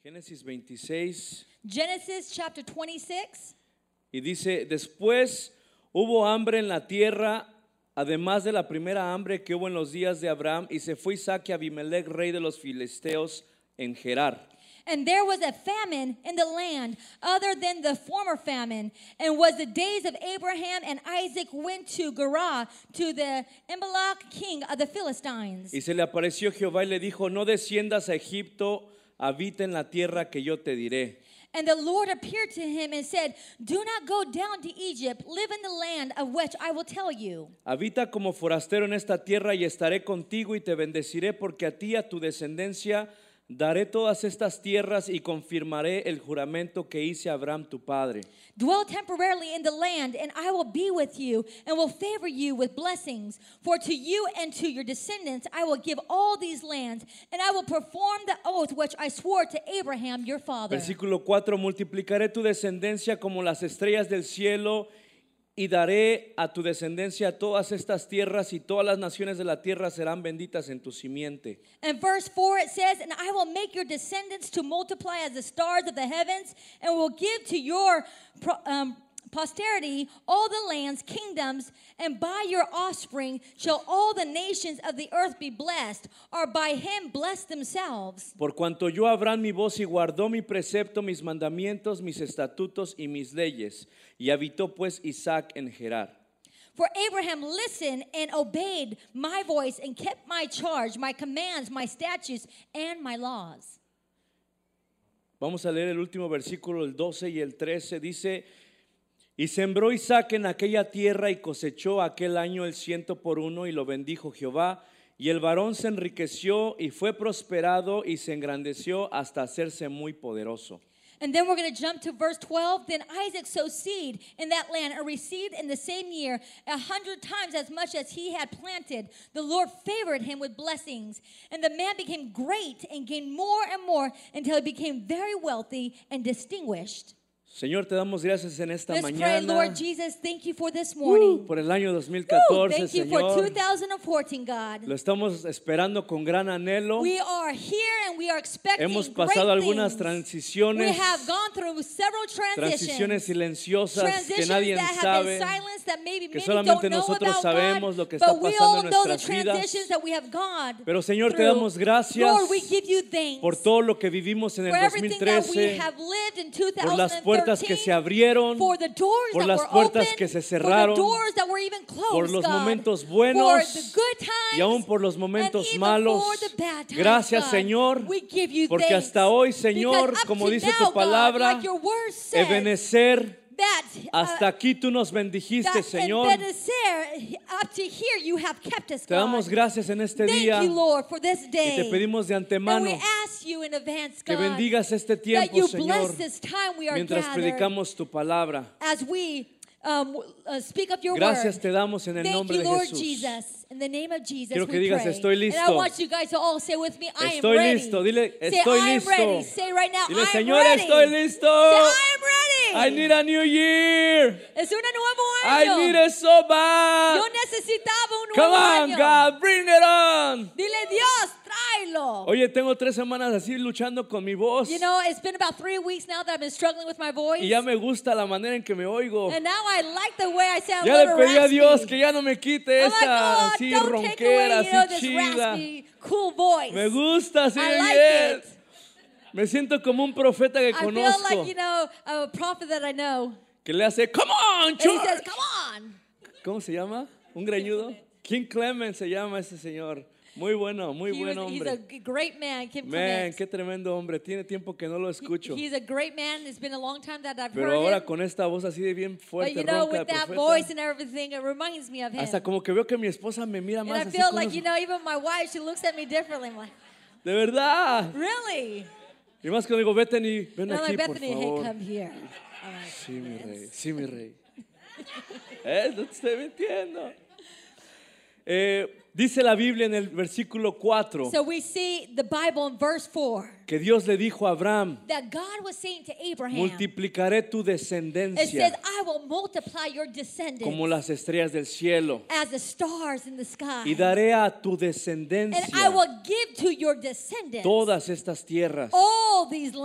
Génesis 26. Genesis chapter 26. Y dice, después hubo hambre en la tierra, además de la primera hambre que hubo en los días de Abraham, y se fue Isaac y Abimelech, rey de los filisteos, en Gerar. And there was a famine in the land other than the former famine, and was the days of Abraham, and Isaac went to Gerar to the Abimelech king of the Philistines. Y se le apareció Jehová y le dijo, no desciendas a Egipto, habita en la tierra que yo te diré. And the Lord appeared to him and said, do not go down to Egypt, live in the land of which I will tell you. Habita como forastero en esta tierra y estaré contigo y te bendeciré, porque a ti y a tu descendencia daré todas estas tierras y confirmaré el juramento que hice a Abraham tu padre. Dwell temporarily in the land, and I will be with you, and will favor you with blessings. For to you and to your descendants I will give all these lands, and I will perform the oath which I swore to Abraham your father. Versículo 4, multiplicaré tu descendencia como las estrellas del cielo, y daré a tu descendencia todas estas tierras, y todas las naciones de la tierra serán benditas en tu simiente. And verse 4 it says, and I will make your descendants to multiply as the stars of the heavens, and will give to your posterity all the lands, kingdoms, and by your offspring shall all the nations of the earth be blessed, or by him bless themselves. Por cuanto oyó Abraham mi voz y guardó mi precepto, mis mandamientos, mis estatutos y mis leyes, y habitó pues Isaac en Gerar. For Abraham listened and obeyed my voice and kept my charge, my commands, my statutes, and my laws. Vamos a leer el último versículo, el 12 y el 13. Dice, y sembró Isaac en aquella tierra y cosechó aquel año el 100 por 1, y lo bendijo Jehová. Y el varón se enriqueció y fue prosperado y se engrandeció hasta hacerse muy poderoso. And then we're going to jump to verse 12. Then Isaac sowed seed in that land and received in the same year 100 times as much as he had planted. The Lord favored him with blessings. And the man became great and gained more and more until he became very wealthy and distinguished. Señor, te damos gracias en esta Let's pray, mañana Lord Jesus, thank you for this morning. por el año Woo, 2014, thank you for Señor. 2014, God. Lo estamos esperando con gran anhelo. We are here and we are expecting Hemos pasado great algunas things. transiciones, We have gone through several transiciones silenciosas que transitions nadie that have sabe, been silenced that maybe que many solamente don't know nosotros about sabemos God, lo que está but we pasando all en know the nuestras vidas. transitions that we have gone Pero Señor, te through. damos gracias Lord, we give you thanks por todo lo que vivimos en el for everything that we 2013, have lived in por las puertas que 2013, se abrieron, for the doors por that las were puertas open, que se for cerraron, the doors that were even closed, por los God, momentos for buenos the good times, y aún por los and momentos even malos. for the bad times, Gracias, God. Señor, We give you porque thanks. hasta hoy, Señor, Because up como to dice now, tu palabra, God, like your word says, Ebenezer, that hasta aquí tú nos bendijiste, that Señor. Ebenezer, up to here you have kept us, Te damos God. gracias en este Thank día you, Lord, for this y day. te pedimos de And antemano we ask you in advance, que God, bendigas este that tiempo, you Señor, bless this time we are mientras gathered predicamos tu palabra. as we speak of your Gracias word. te damos en el Thank nombre you, de Lord Jesús. Jesus. In the name of Jesus, Quiero que we digas, pray. "Estoy And I listo." want you guys to all say with me, I am Estoy ready. listo. Dile, Say, estoy I am listo. ready. Say right now, Dile, I am Señor, ready. estoy listo. Say, I am ready. I need a new year. Es un nuevo I año. need it so bad. Yo necesitaba un Come nuevo on, año. God, bring it on. Dile, Dios, tráelo. Oye, tengo 3 semanas así luchando con mi voz. You know, it's been about 3 weeks now that I've been struggling with my voice. Y ya me gusta la manera en que me oigo. And now I like the way I sound a Ya le little pedí a raspy. Dios que ya no me quite I'm like, esa oh, así don't take away, ronquera, you know, así this chida. raspy, cool voice. Me gusta así I de like bien. it. Me siento como un profeta que I feel conozco like, you know, a prophet that I know. que le hace, come on, And he church. says, come on. ¿Cómo se llama? ¿Un greñudo? King Clement se llama ese señor. Muy bueno, muy He's buen a hombre. great man, Kim Man, Clement. qué tremendo hombre. Tiene tiempo que no lo escucho. He's a great man. It's been a long time that I've Pero heard ahora him. con esta voz así de bien But fuerte, you know, ronca de with that voice and profeta. everything, it reminds me of him. Hasta como que veo que mi esposa me mira And más I así feel con like, unos- you know, even my wife, she looks at me differently. I'm like, De verdad. really? Y más que digo, Bethany, ven And I'm aquí, like, por Bethany, hey, favor. come here. I'm like, Sí, mi rey, sí, mi rey. No te estoy mintiendo. Dice la Biblia en el versículo 4 So we see the Bible in verse 4 que Dios le dijo a Abraham, that God was saying to Abraham, multiplicaré tu it says, descendencia I will multiply your descendants como las estrellas del cielo as the stars in the sky. y daré a tu And I descendencia will give to your descendants todas estas tierras. all these lands.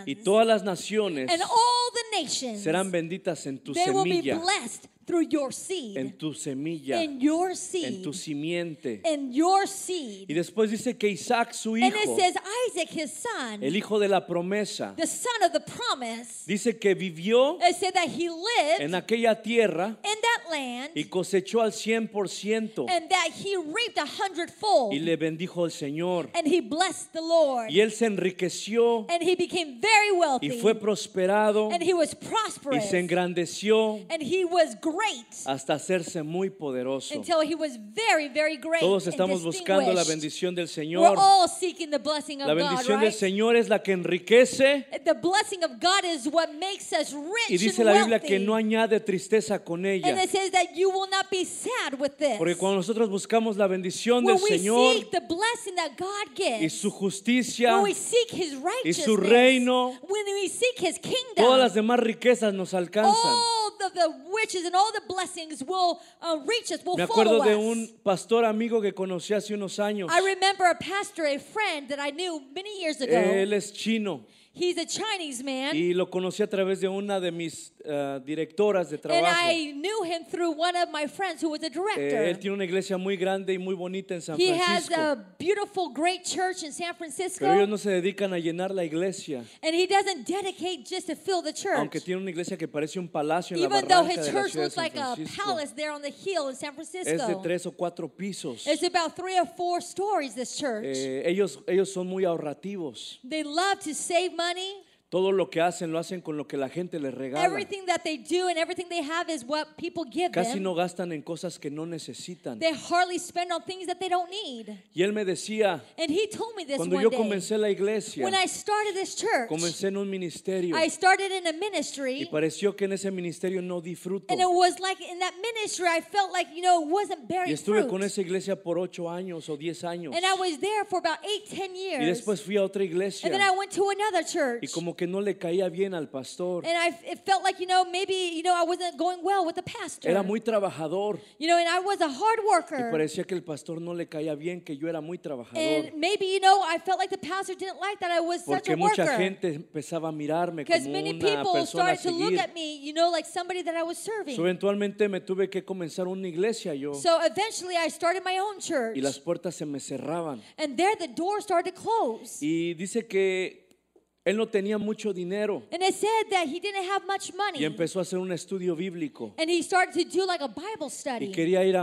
y todas las naciones And all the nations, serán benditas en tu they will be semilla, blessed through your seed. en tu semilla, In your en seed. tu simiente. In your seed. Y después dice que Isaac, su And it hijo, says Isaac, his son, el hijo de la promesa, the son of the promise, dice que vivió it said that he lived en aquella tierra in that land y cosechó al 100% and that he reaped 100-fold. y le bendijo el Señor. And he blessed the Lord. Y él se enriqueció And he became very y wealthy. fue prosperado And he was y prosperous. se engrandeció And he was great hasta hacerse muy poderoso. until he was very, very great. Todos and estamos buscando la distinguished. bendición del We're Señor. all seeking the blessing of La God, bendición del right? Señor es la que enriquece The blessing of God is what makes us rich y dice and la Biblia wealthy. que no añade tristeza con And ella. it says that you will not be sad with this. Porque cuando nosotros buscamos la bendición When del we Señor seek the blessing that God gives, y su justicia, when we seek His y righteousness, su reino, when we seek His kingdom, todas las demás riquezas nos alcanzan. all of the riches and all the blessings will reach us, will Me follow acuerdo de us. un pastor amigo que conocí hace unos años. I remember a pastor, a friend that I knew many years ago. Él es chino He's a Chinese man. y lo conocí a través de una de mis directoras de And trabajo. I knew him through one of my friends who was a director. Él tiene una iglesia muy grande y muy bonita en San He has Francisco. a beautiful, great church in San Francisco. Pero ellos no se dedican a llenar la iglesia, And he doesn't dedicate just to fill the church. aunque tiene una iglesia que parece un palacio en la Even though barranca his de la church ciudad de looks San like a Francisco. palace there on the hill in San Francisco. Es de 3 o 4 pisos. It's about 3 or 4 stories, this church. Ellos son muy ahorrativos. They love to save money. Todo lo que hacen lo hacen con lo que la gente les regala. Everything that they do and everything they have is what people give Casi them. no gastan en cosas que no necesitan. They hardly spend on things that they don't need. Y él me decía, And he told me this cuando one yo day. comencé la iglesia, When I started this church, comencé en un ministerio I started in a y ministry. pareció que en ese ministerio no disfruto. And it was like in that ministry, I felt like, it wasn't Y bearing estuve fruit. con esa iglesia por 8 años o 10 años. And I was there for about 8-10 Y years. después fui a otra iglesia And then I went to another church. y como que no le caía bien al pastor. And it felt like, maybe, I wasn't going well with the pastor. Era muy trabajador And I was a hard y worker. parecía que el pastor no le caía bien, que yo era muy trabajador. And maybe, I felt like the pastor didn't like that I was such Porque a mucha worker. gente empezaba a mirarme Because como many una people persona a started to look seguir. at me, like somebody that I was serving. So, eventualmente me tuve que comenzar una iglesia yo So eventually I started my own church. y las puertas se me cerraban. And there the door started to close. Y dice que él no tenía mucho dinero And it said that he didn't have much money. y empezó a hacer un estudio bíblico And he started to do like a Bible y study. quería ir a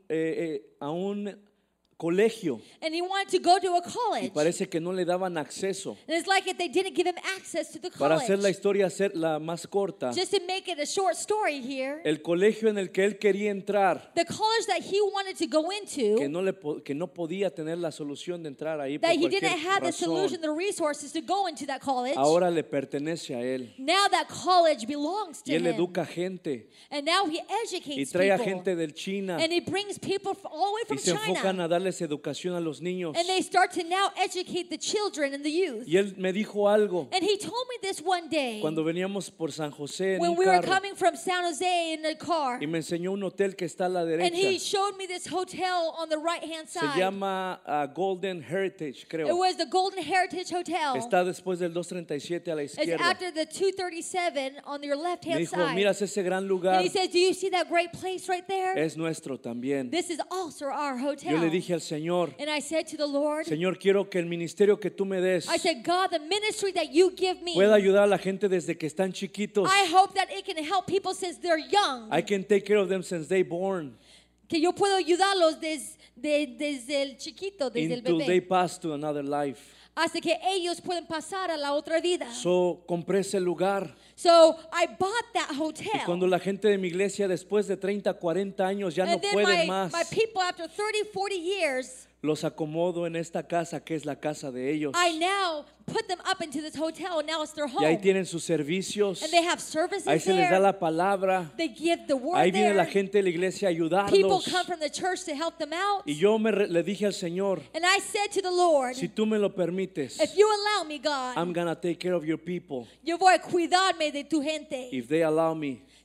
un colegio And he wanted to go to a y college. parece que no le daban acceso. And it's like if they didn't give him access to the Para college. hacer la historia la más corta, Just to make it a short story here, el colegio en el que él quería entrar, the college that he wanted to go into, que no podía tener la solución de entrar ahí por that he cualquier didn't have the razón, solution, the resources to go into that college, ahora le pertenece a él. now that college belongs to Y él him. educa gente And now he y educates trae a people. gente del China And he brings people all the way y from se enfocan China. a darles educación a los niños. And they start to now educate the children and the youth. Y él me dijo algo And he told me this one day cuando veníamos por San José en when un we were carro coming from San Jose in a car. y me enseñó un hotel que está a la And he derecha. showed me this hotel on the right-hand Se side. llama Golden Heritage, It creo. was the Golden Heritage Hotel. Está después del 237 a la It's izquierda. after the 237 on your Me left-hand dijo, side. miras ese gran lugar, And he says, do you see that great place right there? es nuestro también. This is also our hotel. Yo le dije al Señor, And I said to the Lord, Señor, quiero que el ministerio que tú me des I said, God, the ministry that you give me, pueda ayudar a la gente desde que están chiquitos. I hope that it can help people since they're young. I can take care of them since they born Que yo puedo ayudarlos desde el chiquito, desde el until they bebé, pass to another life. hasta que ellos pueden pasar a la otra vida. So, compré ese lugar. So I bought that Y hotel. cuando la gente de mi iglesia después de 30, 40 años ya no And then pueden my más, people after 30, 40 years, los acomodo en esta casa que es la casa de ellos. I now put them up into this hotel. Now it's their Y ahí home. tienen sus servicios. And they have services Ahí se les da there. la palabra. They give the word Ahí viene la there. gente de la iglesia a People ayudarlos. come from the church to help them out. Y yo le dije al Señor, And I said to the Lord, si tú me lo permites, if you allow me, God, I'm gonna take care of your people yo voy a cuidarme de tu gente. if they allow me.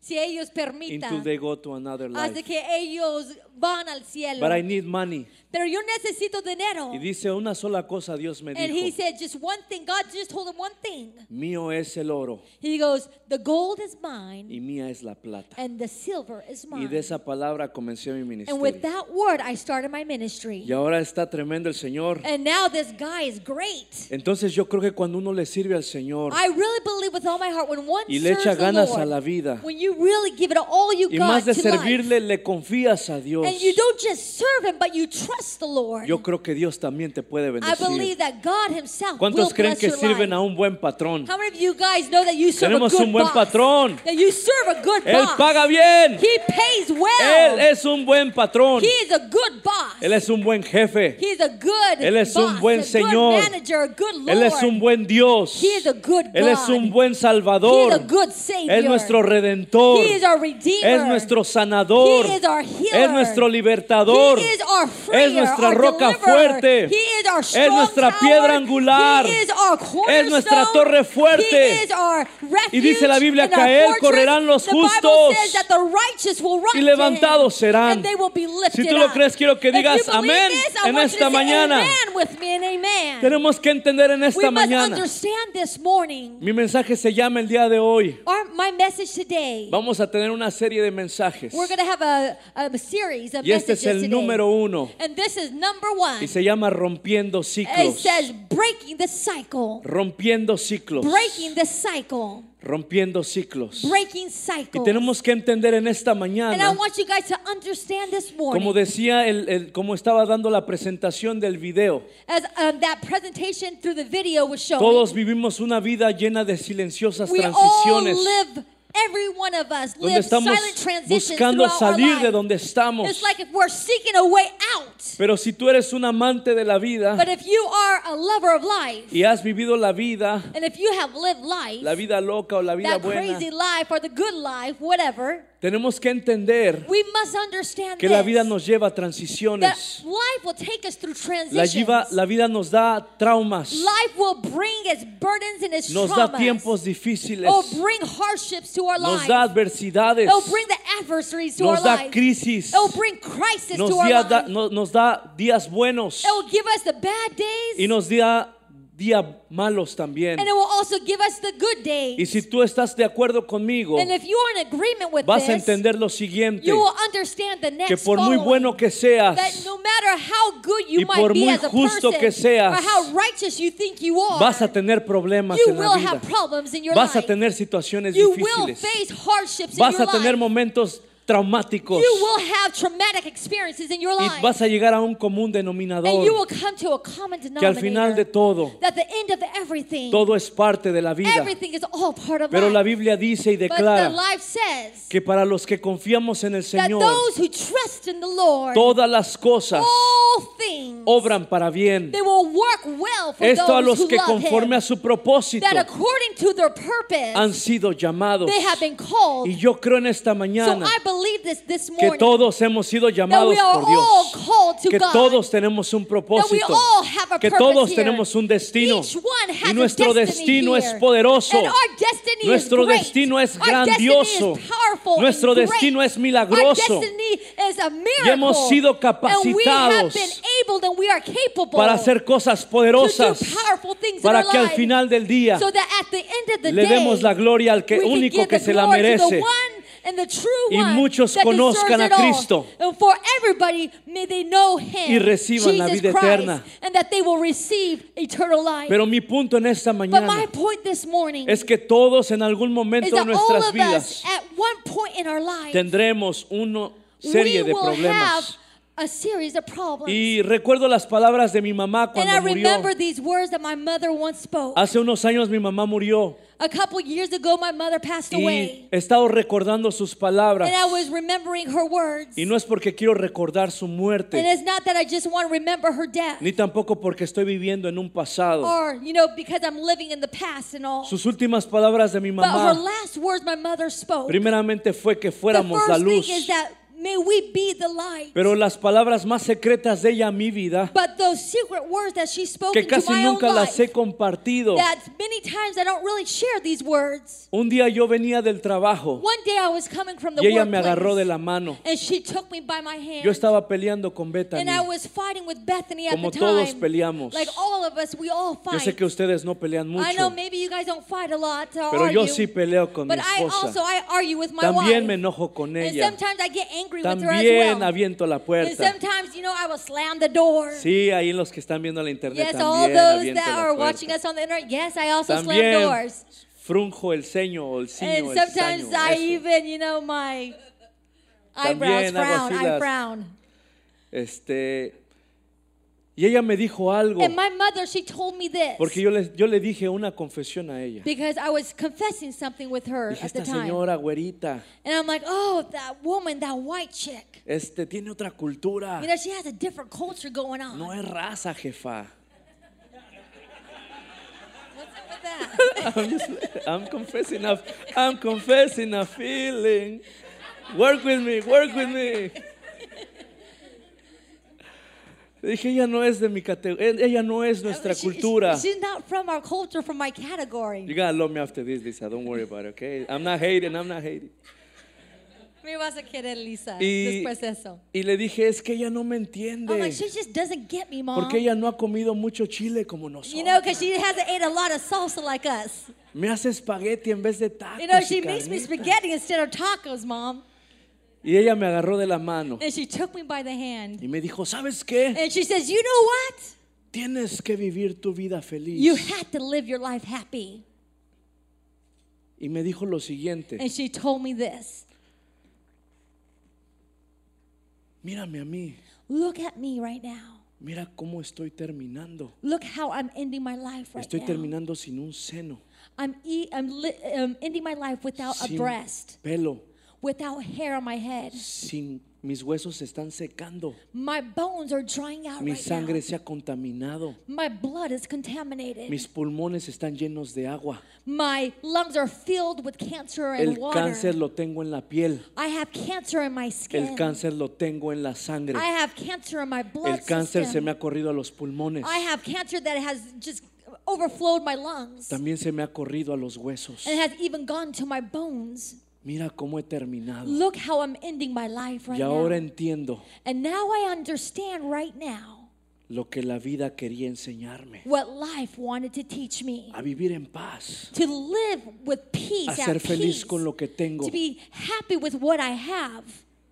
si ellos until permitan, they go to another hasta life. que ellos van al cielo. But I need money. Pero yo necesito dinero. Y dice una sola cosa Dios me And he dijo. said just one thing. God just told him one thing. Mío es el oro He goes, the gold is mine y mía es la plata. and the silver is Y de mine. esa palabra comencé mi And with ministerio. that word, I started my ministry. Y ahora está tremendo el Señor. And now this guy is great. Entonces yo creo que cuando uno le sirve al Señor I really believe with all my heart when one y le serves echa the ganas Lord, a la vida when you really give it all you y got más de to life, servirle le confías a Dios, and you don't just serve him, but you trust the Lord. yo creo que Dios también te puede I bendecir. believe that God himself will ¿Cuántos creen bless que your sirven life. a un buen patrón? How many of you guys know that you serve Tenemos a good un buen boss? patrón. That you serve a good Él boss. paga bien. He pays Él well. es un buen patrón. He is a good boss. Él es un buen jefe. He is a good Él es un boss, buen a Señor. good manager, a good Lord. Él es un buen Dios. He is a good Él es God. un buen He is Salvador. a good Savior. Es nuestro Redentor. He is our Redeemer. Es nuestro sanador. He is our healer. Es nuestro libertador. He is our freer, Es nuestra our roca deliverer. fuerte. He is our Es strong nuestra tower. piedra angular. He is our Es nuestra cornerstone. torre fuerte. He is our refuge Y dice la Biblia and que our a él fortress. correrán los The Bible justos says that the righteous will run y to levantados him, serán. and they will be lifted Si tú lo up. crees, quiero que If you digas believe amén this, I en want you esta to say mañana. amen with me and amen. Tenemos que entender en esta We must mañana. understand this morning. Mi mensaje se llama el día de hoy. My message today. Vamos a tener una serie de mensajes. We're going to have a series of Y este messages es el today. número 1. And this is number 1. Y se llama Rompiendo It Ciclos. says breaking the cycle. Rompiendo ciclos. Breaking the cycle. Rompiendo ciclos. Breaking Y cycles. tenemos que entender en esta And I mañana, want you guys to understand this morning. como decía, como estaba dando la presentación del video, As that presentation through the video was showing. todos vivimos una vida llena de silenciosas We all transiciones, live, every one of us donde live estamos silent transitions buscando throughout our salir de life. donde estamos. It's like if we're seeking a way out. Pero si tú eres un amante de la vida But if you are a lover of life, y has vivido la vida and if you have lived life, la vida loca o la vida that buena, crazy life or the good life, whatever, tenemos que entender we must understand que la this, vida nos lleva a that transiciones. life will take us through La transitions. vida nos da traumas, Life will bring its burdens and its nos da traumas. tiempos difíciles, It will bring hardships to our nos life. da adversidades, It will bring the adversaries to our nos da life. crisis, It will bring crisis nos to our life. nos da días buenos It will give us the bad days, y nos da días malos también. and it will also give us the good days. Y si tú estás de acuerdo conmigo, And if you are in agreement with vas a this, entender lo siguiente, you will understand the next que por muy following, bueno que seas, that no matter how good you y might por be muy as a justo person, que seas, or how righteous you think you are, vas a tener problemas you en la will vida, have problems in your vas a life. tener situaciones You will difíciles, face hardships vas in a your tener life. momentos traumáticos You will have traumatic experiences in your y life. vas a llegar a un común And you denominador, will come to a common que al final de denominator. todo, That the end of everything, todo es parte de la vida. everything is all part of Pero la life. Biblia dice y But the declara life says que para los que confiamos en el that Señor, those who trust in the Lord, todas las cosas all things, obran para bien. they will work well for Esto a those los who que love conforme Him. a su propósito That according to their purpose, han sido llamados. they have been called. Y yo creo en esta So mañana I believe this que morning todos hemos sido that llamados we are por all Dios. called to Que God. todos tenemos un That we propósito. all have a Que purpose todos here. tenemos un destino. Each one has Y nuestro a destiny destino here. es poderoso. And our destiny Nuestro is great. destino es Our destiny grandioso. is powerful Nuestro and great. destino es Our milagroso. destiny is a miracle. Y hemos sido And we have capacitados been able and we are capable para hacer cosas to poderosas, do powerful things para in our que al life. final del día So that at the end of the le day, demos la gloria al que we can único give que the se la glory to merece. the one and the true Y one muchos that conozcan deserves a it all. Cristo. And for everybody, may they know Him, Y reciban la Jesus vida Christ, eterna. and that they will receive eternal life. Pero mi punto en esta But my mañana point this morning es que todos en algún is momento de that all nuestras of us, vidas at one point in our life, tendremos una serie we de will have problemas. a series of problems. Y recuerdo las palabras de mi mamá And I cuando murió. remember these words that my mother once spoke. Hace unos años mi mamá murió A couple years ago, my mother passed y away. he estado recordando sus palabras. And I was remembering her words. Y no es porque quiero recordar su And muerte, it's not that I just want to remember her death. ni tampoco porque estoy viviendo en un pasado. Or, because I'm living in the past and all. Sus últimas palabras de mi But her mamá last words my mother spoke. primeramente fue que The fuéramos la first thing luz. is that may we be the light. Pero las palabras más secretas de ella a mi vida, But those secret words that she spoke que into casi my own nunca las he life, compartido. that many times I don't really share these words. Un día yo venía del trabajo One day I was coming from the y ella me agarró de workplace, la mano. and she took me by my hand. Yo estaba peleando con And Bethany, I was fighting with Bethany at como the todos time. peleamos. Like all of us, we all Yo sé fight. que ustedes no pelean I know mucho, maybe you guys don't fight a lot or pero yo argue, sí peleo con mi but I esposa. argue with my También wife. me enojo con And ella. sometimes I get angry with her as También well. aviento la And puerta. sometimes, I will slam the door. Sí, ahí los que están viendo la internet Yes, all también those aviento that la are watching puerta. us on the internet, yes, I also slam También doors. frunjo el ceño o el ciño, And el sometimes saño, I eso. even, my eyebrows También hago frown. así I las- frown. Y ella me dijo algo, And my mother, she told me this. porque yo le dije una confesión a ella. Because I was confessing something with her Dije, at the esta time. señora güerita, And I'm like, oh, that woman, that white chick. tiene otra cultura. She has a different culture going on. No es raza, jefa. What's up with that? I'm confessing a feeling. Work with me. Dije, ella no es de mi categoría, ella no es nuestra cultura. She's not from our culture, from my category. You gotta love me after this, Lisa. Don't worry about it, okay? I'm not hating. Me vas a querer, Lisa, Y, después de eso. y le dije, es que ella no me I'm like, entiende. she just doesn't get me, Mom. Porque ella no ha comido mucho chile como nosotros. Because she hasn't ate a lot of salsa like us. Me hace espagueti en vez de tacos. She y makes me carnitas. spaghetti instead of tacos, Mom. Y ella me agarró de la mano And she took me by the hand. y me dijo, ¿sabes qué? And she says, you know what? Tienes que vivir tu vida feliz. You have to live your life happy. Y me dijo lo siguiente, And she told me this. mírame a mí, Look at me right now. mira cómo estoy terminando. Look how I'm ending my life right Estoy now. terminando sin un seno, I'm ending my life without a sin breast, pelo, without hair on my head. sin mis huesos se están secando. My bones are drying out Mi right sangre now. se ha contaminado. My blood is contaminated. Mis pulmones están llenos de agua. My lungs are filled with cancer and El water. cáncer lo tengo en la piel. I have cancer in my skin. El cáncer lo tengo en la sangre. I have cancer in my blood El cáncer se system. me ha corrido a los pulmones. I have cancer that has just overflowed my lungs. También se me ha corrido a los huesos. And has even gone to my bones. Mira cómo he terminado. Look how I'm ending my life right Y ahora now. entiendo And now I understand right now lo que la vida quería enseñarme. what life wanted to teach me. A vivir en paz. To live with peace, A ser at feliz peace. con lo que tengo. To be happy with what I have.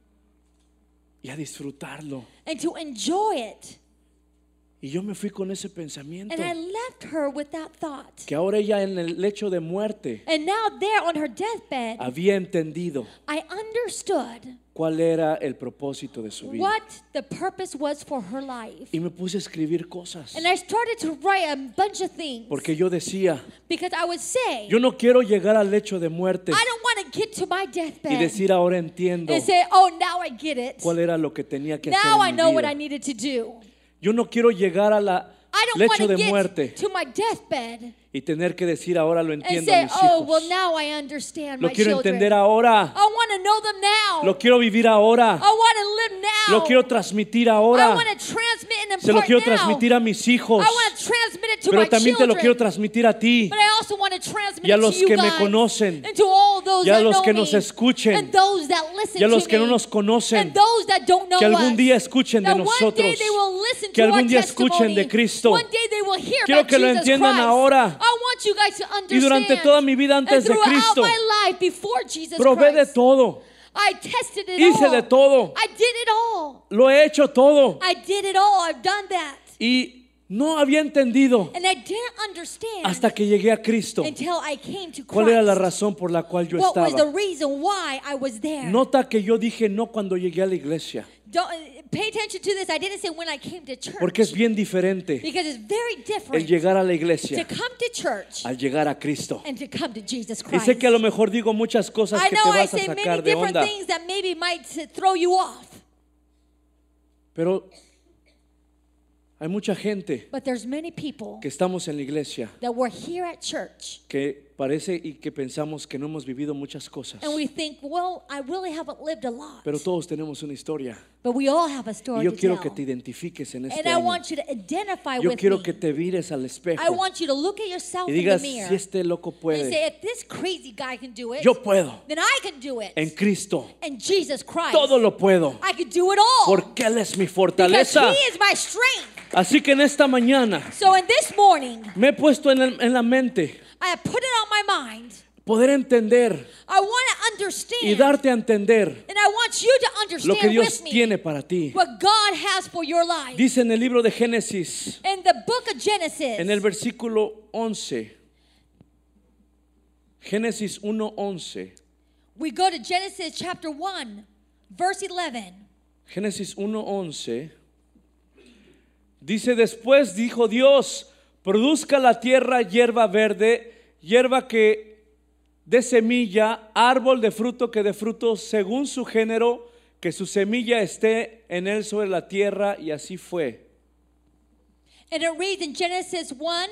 Y a disfrutarlo. And to enjoy it. Y yo me fui con ese pensamiento. And I left her with that thought. Que ahora ella en el lecho de muerte And now there on her deathbed, había entendido I understood cuál era el propósito de su vida. what the purpose was for her life. Y me puse a escribir cosas. And I started to write a bunch of things. Porque yo decía, Because I would say, yo no quiero llegar al lecho de muerte I don't want to get to my y deathbed decir ahora entiendo and say, oh, now I get it. cuál era lo que tenía que Now hacer I en know mi what I vida. needed to do. Yo no quiero llegar a la I don't lecho want de to muerte get to my deathbed y tener que decir ahora lo and entiendo a say, mis oh, hijos. well, now I understand Lo my quiero children. entender ahora. I want to know them now. Lo quiero vivir ahora. I want to live now. Lo quiero transmitir I ahora. want to transmit and impart Se lo quiero now. transmitir a mis hijos. I want to transmit it to Pero my también te children. lo quiero transmitir a ti. But I also want to transmit Y a it los to you que me guys, conocen. and to all those Y a that los know que me, nos escuchen. and those that listen Y a los to que no me, nos conocen. and those that don't know Que algún us, día escuchen de that one day nosotros. they will listen Que to algún our día escuchen de testimony. Cristo. One day they will hear Quiero about que lo Jesus entiendan Christ. ahora. I want you guys to understand. Y durante toda mi vida antes and de throughout Cristo, my life before Jesus probé de Christ, todo. I tested it Hice all. de todo. I did it all. Lo he hecho todo. I did it all. I've done that. Y no había entendido And I didn't understand hasta que llegué a Cristo until I came to Christ. cuál era la razón por la cual yo What was the estaba. reason why I was there? Nota que yo dije no cuando llegué a la iglesia, Pay attention to this. I didn't say when I came to church. porque es bien diferente Because it's very el different llegar a la to iglesia come to church al llegar a Cristo. and to come to Jesus Y Christ. sé que a lo mejor digo muchas cosas I que te know I vas a say many sacar de different onda, things that maybe might throw you off. pero Hay mucha gente But there's many people que estamos en la iglesia that we're here at church que parece y que pensamos que no hemos vivido muchas cosas, and we think, well, I really haven't lived a lot. pero todos tenemos una historia. But we all have a Y story yo to quiero tell. que te identifiques en este And I año. want you to identify Yo with quiero me. que te vires al espejo I want you to look at yourself y in the digas, mirror si este loco and say, puede, if this crazy guy can do it, yo puedo. then I can do it. En Cristo And Jesus Christ, todo lo puedo, I can do it all. porque Él es mi Because fortaleza. He is my strength. Así que en esta mañana So in this morning, me he puesto en la mente I have put it on my mind. poder entender I want to y understand. darte a entender And I want you to lo que understand Dios with me tiene para ti. what God has for your life. Dice en el libro de Génesis, In the book of Genesis, en el versículo 11, Génesis 1:11, we go to Genesis chapter 1, verse 11. Génesis 1:11, dice, después dijo Dios, produzca la tierra hierba verde, hierba que dé semilla, árbol de fruto que dé fruto según su género, que su semilla esté en él sobre la tierra, y así fue. And it reads in Genesis 1,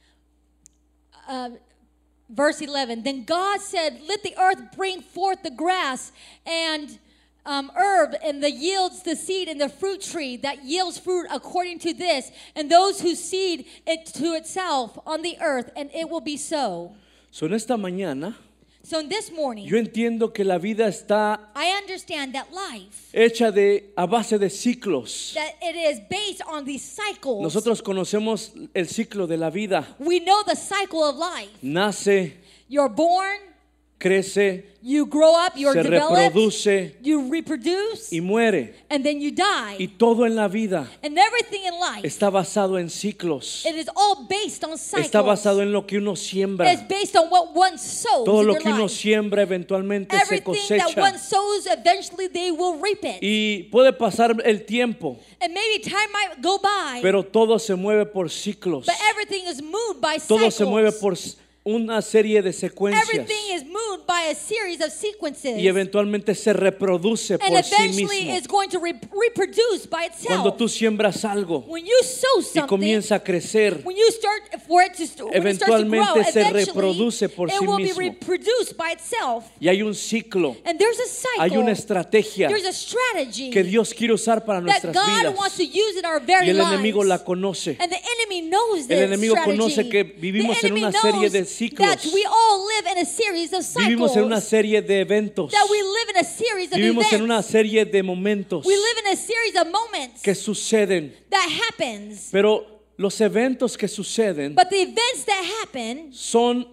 verse 11, then God said, let the earth bring forth the grass and herb, and the yields the seed, and the fruit tree that yields fruit according to this, and those who seed it to itself on the earth, and it will be so. So en esta mañana, So in this morning, yo entiendo que la vida está I understand that life, hecha a base de ciclos. that it is based on these cycles. Nosotros conocemos el ciclo de la vida. We know the cycle of life. Nace, You're born, crece, you grow up, you're se developed, reproduce you reproduce, y muere. and then you die. Y todo en la vida And everything in life, está basado en ciclos. it is all based on cycles. Está basado en lo que uno siembra. It's based on what one sows Todo in lo their que uno life. siembra eventualmente se Everything that one cosecha. sows, eventually they will reap it. Y puede pasar el tiempo, And maybe time might go by, pero todo se mueve por ciclos. but everything is moved by Todo cycles. se mueve por una serie de secuencias. Everything is moved by a series of sequences. Y eventualmente se reproduce And por sí eventually mismo. it's going to reproduce by itself. Cuando tú siembras algo When you sow y something, comienza a crecer, when you start for it to when it starts to grow, eventualmente se eventually reproduce por it sí will mismo. be reproduced by itself. y hay un ciclo, And there's a cycle. hay una estrategia There's a strategy que Dios quiere usar para that nuestras God wants to vidas. use in our very Y el lives. enemigo la conoce. And the enemy knows this El enemigo strategy. conoce que vivimos The en enemy una serie de knows ciclos. that we all live in a series of cycles. Vivimos en una serie de eventos. That we live in a series of Vivimos events. en una serie de momentos We live in a series of moments que suceden. that happens. Pero los eventos que suceden But the events that happen, son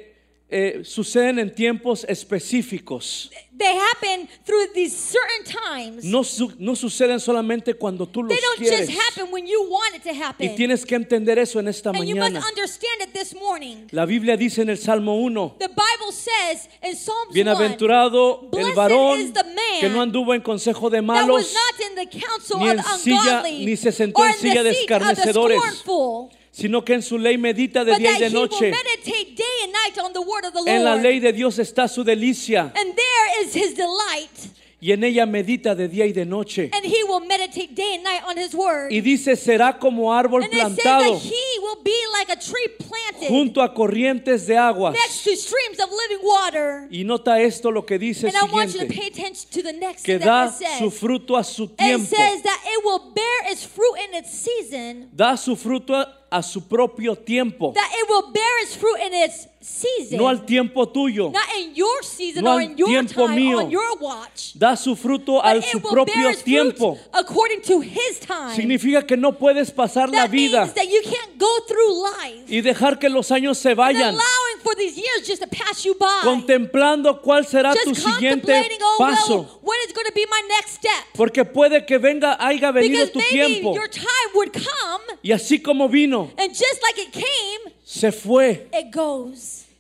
suceden en tiempos específicos. they happen through these certain times. No suceden solamente cuando tú los They don't quieres. just happen when you want it to happen. Y tienes que entender eso en esta And you must mañana. understand it this morning. La Biblia dice en el Salmo 1, The Bible says in Psalms 1, bienaventurado el Blessed varón is the man que no anduvo en consejo de that malos, was not in the counsel ni of en the silla, ungodly, ni se sentó or en in silla de the seat of the escarnecedores, scornful, sino que en su ley medita de but día that y de he will noche. meditate day and night on the word of the En la Lord. ley de Dios está su delicia, And there is his delight, y en ella medita de día y de noche. and he will meditate day and night on his word. Y dice, será como árbol And it says plantado that he will be like a tree planted junto a corrientes de aguas. next to streams of living water. Y nota esto lo que dice And I want you to siguiente, pay attention to the next que thing da that it says. su fruto a su It tiempo. says that it will bear its fruit in its season. Da su fruto a su propio tiempo, That it will bear its fruit in its season. no al tiempo tuyo. Not in your season No or al in your tiempo time, mío. on your watch. Da su fruto But al it su will bear propio its fruit tiempo. according to his time. Significa que no puedes pasar la That vida means that you can't go through life y dejar que los años se and vayan allowing for these years just to pass you by. contemplando cuál será tu Just siguiente contemplating, oh, paso. well, when is going to be my next step? Porque puede que haya venido Because tu maybe tiempo your time would come, y así como vino, and just like it came, se fue. it goes.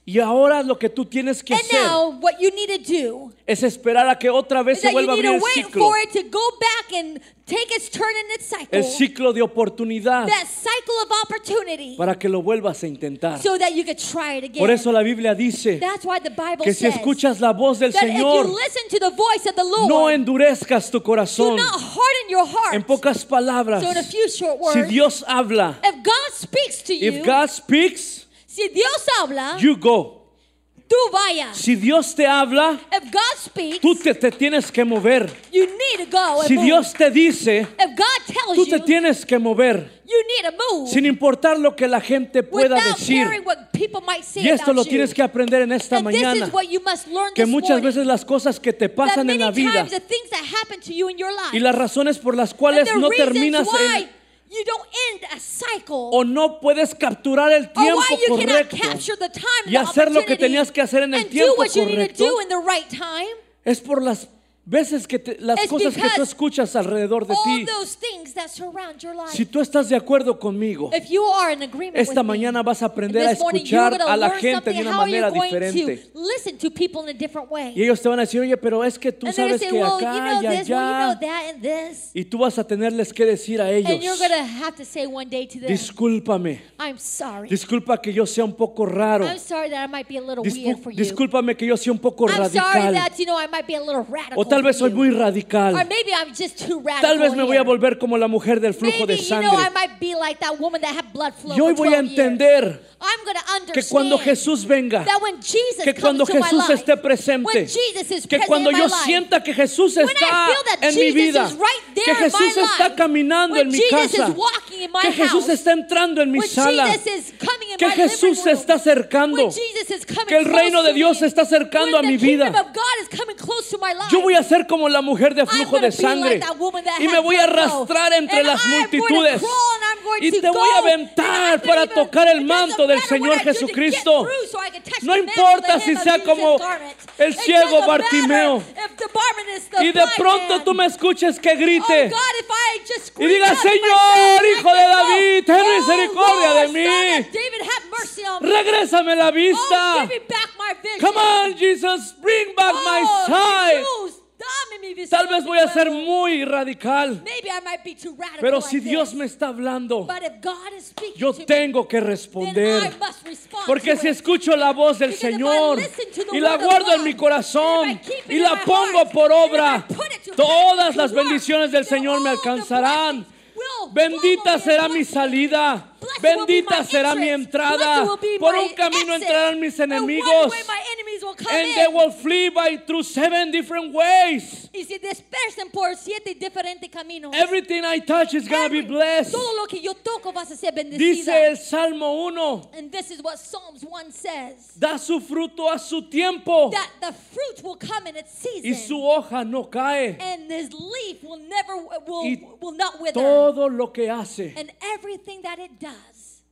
Y ahora lo que tú tienes que And hacer now what you need to do es esperar a que otra vez is se that you vuelva a need abrir to el wait ciclo. for it to go back and take its turn in its El cycle. ciclo de oportunidad That cycle of opportunity. para que lo vuelvas a intentar. So that you could try it again. Por eso la Biblia dice That's why the Bible que si says escuchas la voz del that if Señor, you listen to the voice of the Lord, no endurezcas tu do corazón. not harden your heart. En pocas palabras, So in a few short si words, Dios habla, if God speaks to you, if God speaks, si Dios habla, you go. tú vayas. Si Dios te habla, If God speaks, tú te tienes que mover. you need to go and Si move. Dios te dice, If God tells tú te you, tienes que mover. you need to move. Sin importar lo que la gente pueda Without decir. caring what people might say Y esto lo about tienes you. que aprender en esta And this mañana. is what you must learn Que this muchas morning. veces las cosas que te That pasan many en la vida times the things that happen to you in your life y las razones por las and cuales the no reasons terminas why you don't end a cycle o no puedes capturar el or tiempo why you cannot correcto capture the time y and the hacer lo que opportunity tenías que hacer en el and do tiempo what you need to correcto do in the right time. es por las veces que las It's cosas que tú because escuchas alrededor de All ti. those things that surround your life. Si tú estás de acuerdo conmigo, If you are in agreement esta with mañana me, vas a aprender a this morning you're escuchar gonna a la learn gente something. de una How are you manera going diferente. to listen to people in a different way? Y ellos te van a decir, oye, pero es que tú And they're sabes gonna say, que well, acá you y know this, well, you know allá. that, and this. Y tú vas a tenerles que decir a And you're ellos, going to have to say one day to them, discúlpame, I'm sorry. disculpa que yo sea un poco raro. I'm sorry that I might be a little weird for you. Discúlpame que yo sea un poco I'm sorry radical. that, I might be a little radical O tal vez for soy muy you. radical. Or maybe I'm just too radical Tal vez me voy a here. volver como la mujer del flujo Maybe, de sangre. I might be like that woman that had blood flow Y hoy for voy a 12 years. entender I'm going to understand que cuando Jesús venga, that when Jesus que comes cuando to my Jesús life, esté presente, when Jesus is que present cuando in my yo life, sienta que Jesús when I está feel that en mi Jesus vida, is right there que in my Jesús está life, caminando when en mi Jesus casa, is walking in my que Jesús house, está entrando en mi when sala, Jesus is coming in que my Jesús se living room, está acercando, when Jesus is coming que el reino close de to Dios se me, está acercando a when mi the kingdom vida. of God is coming close to my life, Yo voy a ser como la mujer de flujo gonna de be sangre like that woman that y me had voy a blood flow. arrastrar entre And las I'm going to multitudes crawl and I'm going y to te voy a go, and aventar I'm para gonna tocar el even- manto it del doesn't Señor matter what I do to get Jesucristo. through so I can touch No the mantle, importa the si hem of sea Jesus' como garment. el It ciego doesn't Bartimeo matter if the barman is the y de blind pronto man. tú me escuches que Oh grite God, if I just y scream diga, out, if I Señor, say, hijo de David, ten oh, misericordia Lord, de mí. Son of David, have mercy on me. Regrésame la Oh, vista. give me back my vision. Come on, Jesus, bring back my Oh, sight. Jesús, dame mi visión Tal vez voy a de ser nuevo. muy radical, Maybe I might be too radical pero like si Dios this. me está hablando, But if God is speaking yo to me, tengo que then I responder. must respond Porque to si it. escucho la voz del Because if I Señor listen to the y la word of guardo en God, mi corazón and if I keep it y in la my pongo heart, por and if obra, I put it to todas to las work, bendiciones del then Señor me all the alcanzarán. blessings will Bendita follow me será and mi bless me. salida, Blessed will be bendita my será mi entrance. entrada. Blessed will be Por my un camino exit. entrarán mis And one enemigos way my enemies will come and in. they will flee by through 7 different ways. Y se dispersen por 7 diferentes caminos. Everything I touch is going to be blessed. Todo lo que yo toco vas a ser bendecida. Dice el Salmo 1, And this is what Psalms 1 says. da su fruto a su tiempo That the fruit will come in its y season. su hoja no cae. And his leaf will never Y will not wither. Todo lo que hace And everything that it does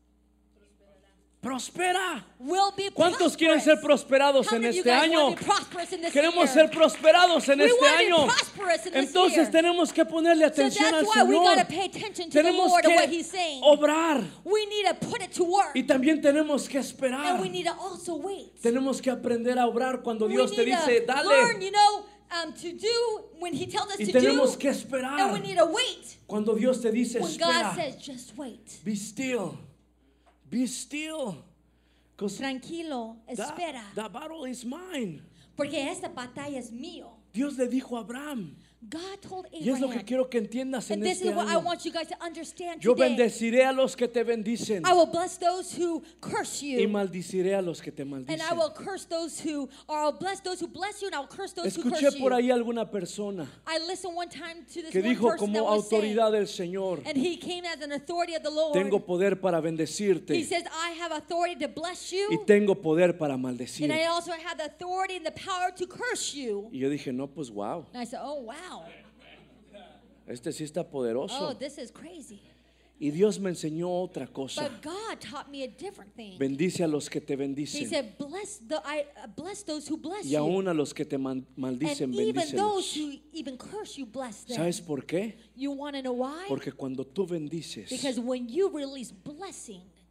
prospera. will be ¿Cuántos prosperous. quieren ser prosperados How en many of you este guys año? want to be prosperous in this Queremos year? ser prosperados en We este want to be año. prosperous in this Entonces year. tenemos que ponerle So atención al that's why we Señor. got to pay attention to the Tenemos Lord and what que He's saying. obrar We need to put it to work. y también tenemos que esperar. And we need to also wait. Tenemos que aprender a obrar cuando We Dios te need dice, to learn, dale. to do when He tells us Y to tenemos do. que And esperar. we need to wait. Cuando Dios te dice, When God espera, says, just wait. be still. Be still. Because Tranquilo, espera. the battle is mine. Porque esta batalla es mío. Dios le dijo a Abraham. God told Y es lo que Abraham. quiero que entiendas en And this este is what I año. want you guys to understand Yo today. bendeciré a los que te bendicen I will bless those who curse y you. maldiciré a los que te And I maldicen. will curse those who, or I'll bless those who bless you, and I'll curse those who Escuché curse por you. ahí alguna persona I listened one time to this que one dijo person that como was saying, autoridad del Señor, and he came as an authority of the Lord. tengo poder para He bendecirte says, I have authority to bless you, y tengo poder para and I maldecirte. also have the authority and the power to curse you. Y yo dije, no, pues wow, And I said, oh, wow. este sí está Oh, poderoso. this is crazy. Y Dios me enseñó otra cosa. But God taught me a different thing. Bendice a los que te He bendicen said, bless those who bless y you. aún a los que te maldicen, And even those bendícelos. who even curse you, bless them. ¿Sabes por qué? You want to know why? Porque cuando tú bendices, Because when you release blessing,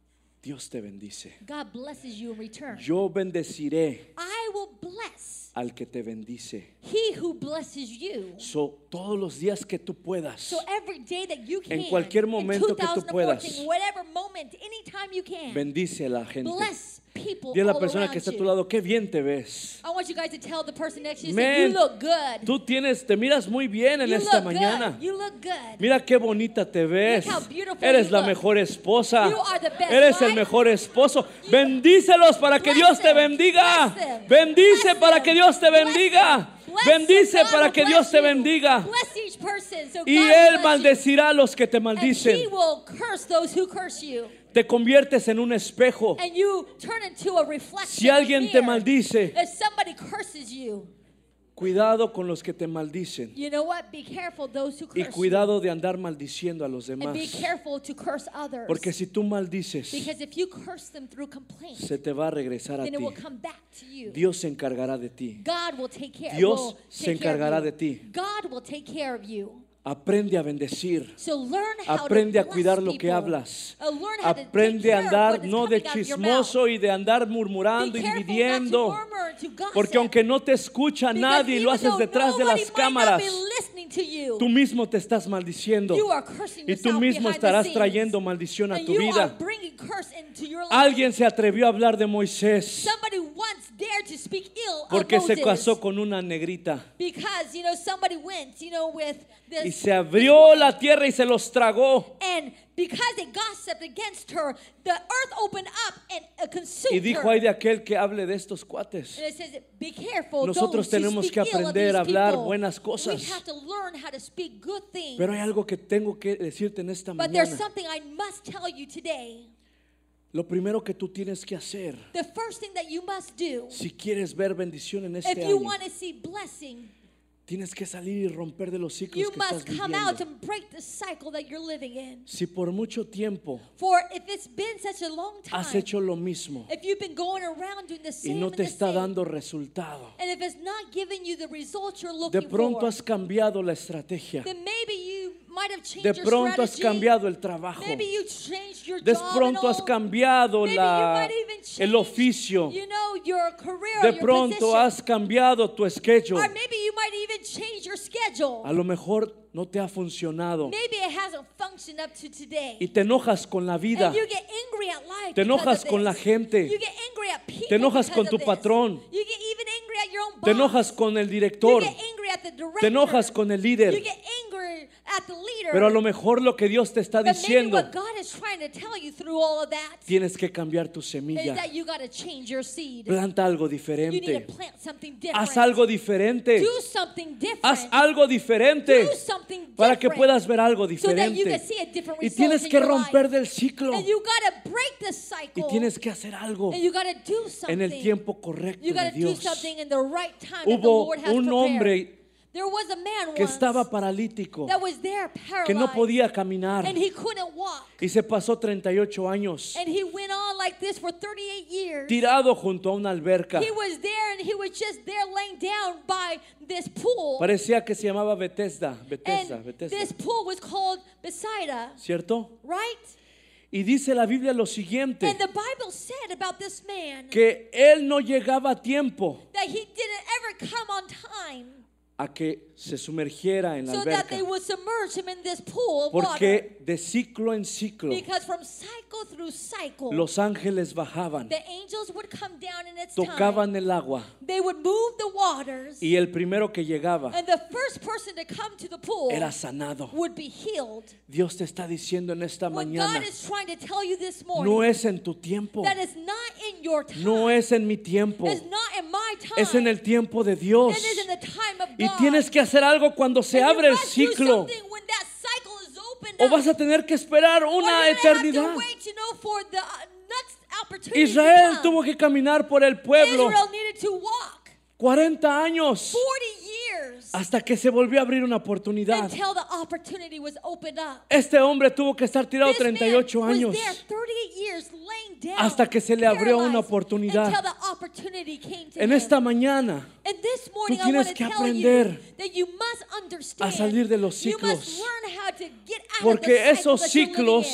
Dios te bendice. God blesses you in return. Yo bendeciré I will bless al que te bendice. he who blesses you. Todos los días que tú puedas, So every day that you can, en cualquier momento in que tú 2014, puedas, whatever moment, anytime you can, bendice a la gente. bless people Dile a la all persona around que está a tu you. lado, qué bien te ves. I want you guys to tell the person next to you, Man, say, you look good. Tú te miras muy bien en You esta look mañana. good. You look good. Mira qué bonita te ves. Look how beautiful Eres you la look. mejor esposa. You are the best Eres el wife. mejor esposo. Bendícelos para que Bless Dios te them. bendiga. Bless them. Bendice Bless para them. que Dios te Bless bendiga. them. Bless Bendice them. God para will que bless Dios te you. bendiga. Bless each person, so Y God will Él bless maldecirá a los que te you. And He maldicen. will curse those who curse you. Te conviertes en un espejo. And you turn into a reflection. Si alguien te mirror. maldice, If somebody curses you, cuidado con los que te maldicen. you know what? Be careful those who Y curse cuidado de andar maldiciendo a los you. And demás. be careful to curse others. Porque si tú maldices, Because if you curse them through complaint, se te va a regresar a then it ti. will come back to you. Dios se encargará de ti. God will take care. Dios will se take care of encargará you. de ti. God will take care of you. Aprende a bendecir. So learn how Aprende to a cuidar bless lo que people. hablas. Learn how to take Aprende a care of andar what is no de coming out of your chismoso y de andar murmurando Be y careful dividiendo. not to murmur, to gossip. Porque aunque no te escucha Because nadie y lo even haces though detrás de nobody las might not cámaras, be listening to you, tú mismo te estás maldiciendo. you are cursing Y tú yourself mismo behind the estarás scenes. trayendo maldición a And tu you vida. are bringing curse into your life. Alguien se atrevió a hablar de Moisés Somebody once dared to speak ill porque of se Moses casó con una negrita. because somebody went with this Y se abrió la tierra y se los tragó. and because they gossiped against her, the earth opened up and consumed Y dijo, her. ay de aquel que hable de estos cuates. And it says, be careful. Nosotros those who tenemos speak que ill of aprender a these hablar people. buenas cosas. We have to learn how to speak good things. Pero hay algo que tengo que decirte en esta But there's mañana. something I must tell you today. Lo primero que tú tienes que hacer, The first thing that you must do, si quieres ver bendición en if este you año, want to see blessing, tienes que salir y romper de los ciclos you que estás must come out viviendo. and break the cycle that you're living in. Si por mucho tiempo For if it's been such a long has time, hecho lo mismo if you've been going around doing the y same no and te the está same, dando resultado, and if it's not giving you the results you're de looking pronto for, has cambiado la estrategia, then maybe you might have changed de your pronto has strategy. cambiado el trabajo, Maybe you changed your de job and pronto has all. cambiado Maybe you might even el change, oficio, your career, de your pronto position. has cambiado tu schedule. Or maybe you might even change your schedule. A lo mejor no te ha funcionado Maybe it hasn't functioned up to today. y te enojas con la vida, And you get angry at life te enojas because of con la this. gente, You get angry at people te enojas because con of tu this. patrón, You get even angry at your own boss. te enojas con el You director, get angry at the director. te enojas con el You líder. get angry at the leader. Pero a lo mejor lo que Dios te está But maybe diciendo, what God is trying to tell you through all of that tienes que cambiar tu is semilla. that you got to change your seed. Planta algo You need diferente. to plant something different. Haz algo diferente. Do something different. Haz algo diferente Do something para que different puedas ver algo so that you can diferente. see a different Y result tienes in que your romper life. del ciclo. And you got to break the Y cycle. tienes que hacer algo And you got to do en something. el tiempo correcto You got de to do Dios. something in the right time that the Hubo Lord has un prepared. hombre There was a man que once estaba paralítico, that was there que no paralyzed podía caminar and he couldn't walk. y se pasó 38 años And he went on like this for 38 years. tirado junto a una alberca. He was there and he was just there laying down by this pool. Parecía que se llamaba Bethesda, And Bethesda, this pool was called Bethsaida, ¿cierto? right? Y dice la Biblia lo siguiente, And the Bible said about this man que él no llegaba a tiempo that he didn't ever come on time a que se sumergiera en la so that alberca, they would submerge him in this pool of water. porque de ciclo en ciclo Because from cycle through cycle, los ángeles bajaban, the angels would come down in its tocaban time. el agua They would move the waters, y el primero que llegaba and the first person to come to the pool era sanado. would be healed. Dios te está diciendo en esta What mañana, God is trying to tell you this morning, no es en tu tiempo, that is not in your time, no es en mi tiempo, is not in my time, es en el tiempo de Dios. it is in the time of Y God. tienes que hacer algo cuando se And you abre el must do ciclo, something when that cycle is opened o up. vas a tener que esperar Or una you're gonna eternidad. have to wait, for the next opportunity Israel to come. tuvo que caminar por el pueblo Israel needed to walk 40 años 40 years hasta que se volvió a abrir una oportunidad. until the opportunity was opened up. Este hombre tuvo que estar tirado This man 38 was años there 38 years laying down, hasta que se le abrió una paralyzed, oportunidad. until the opportunity came to En him. esta mañana And this morning I tienes want to que tell aprender you that you must understand, a salir de los you ciclos. must learn how to get out Porque of the cycle esos that you're living ciclos in.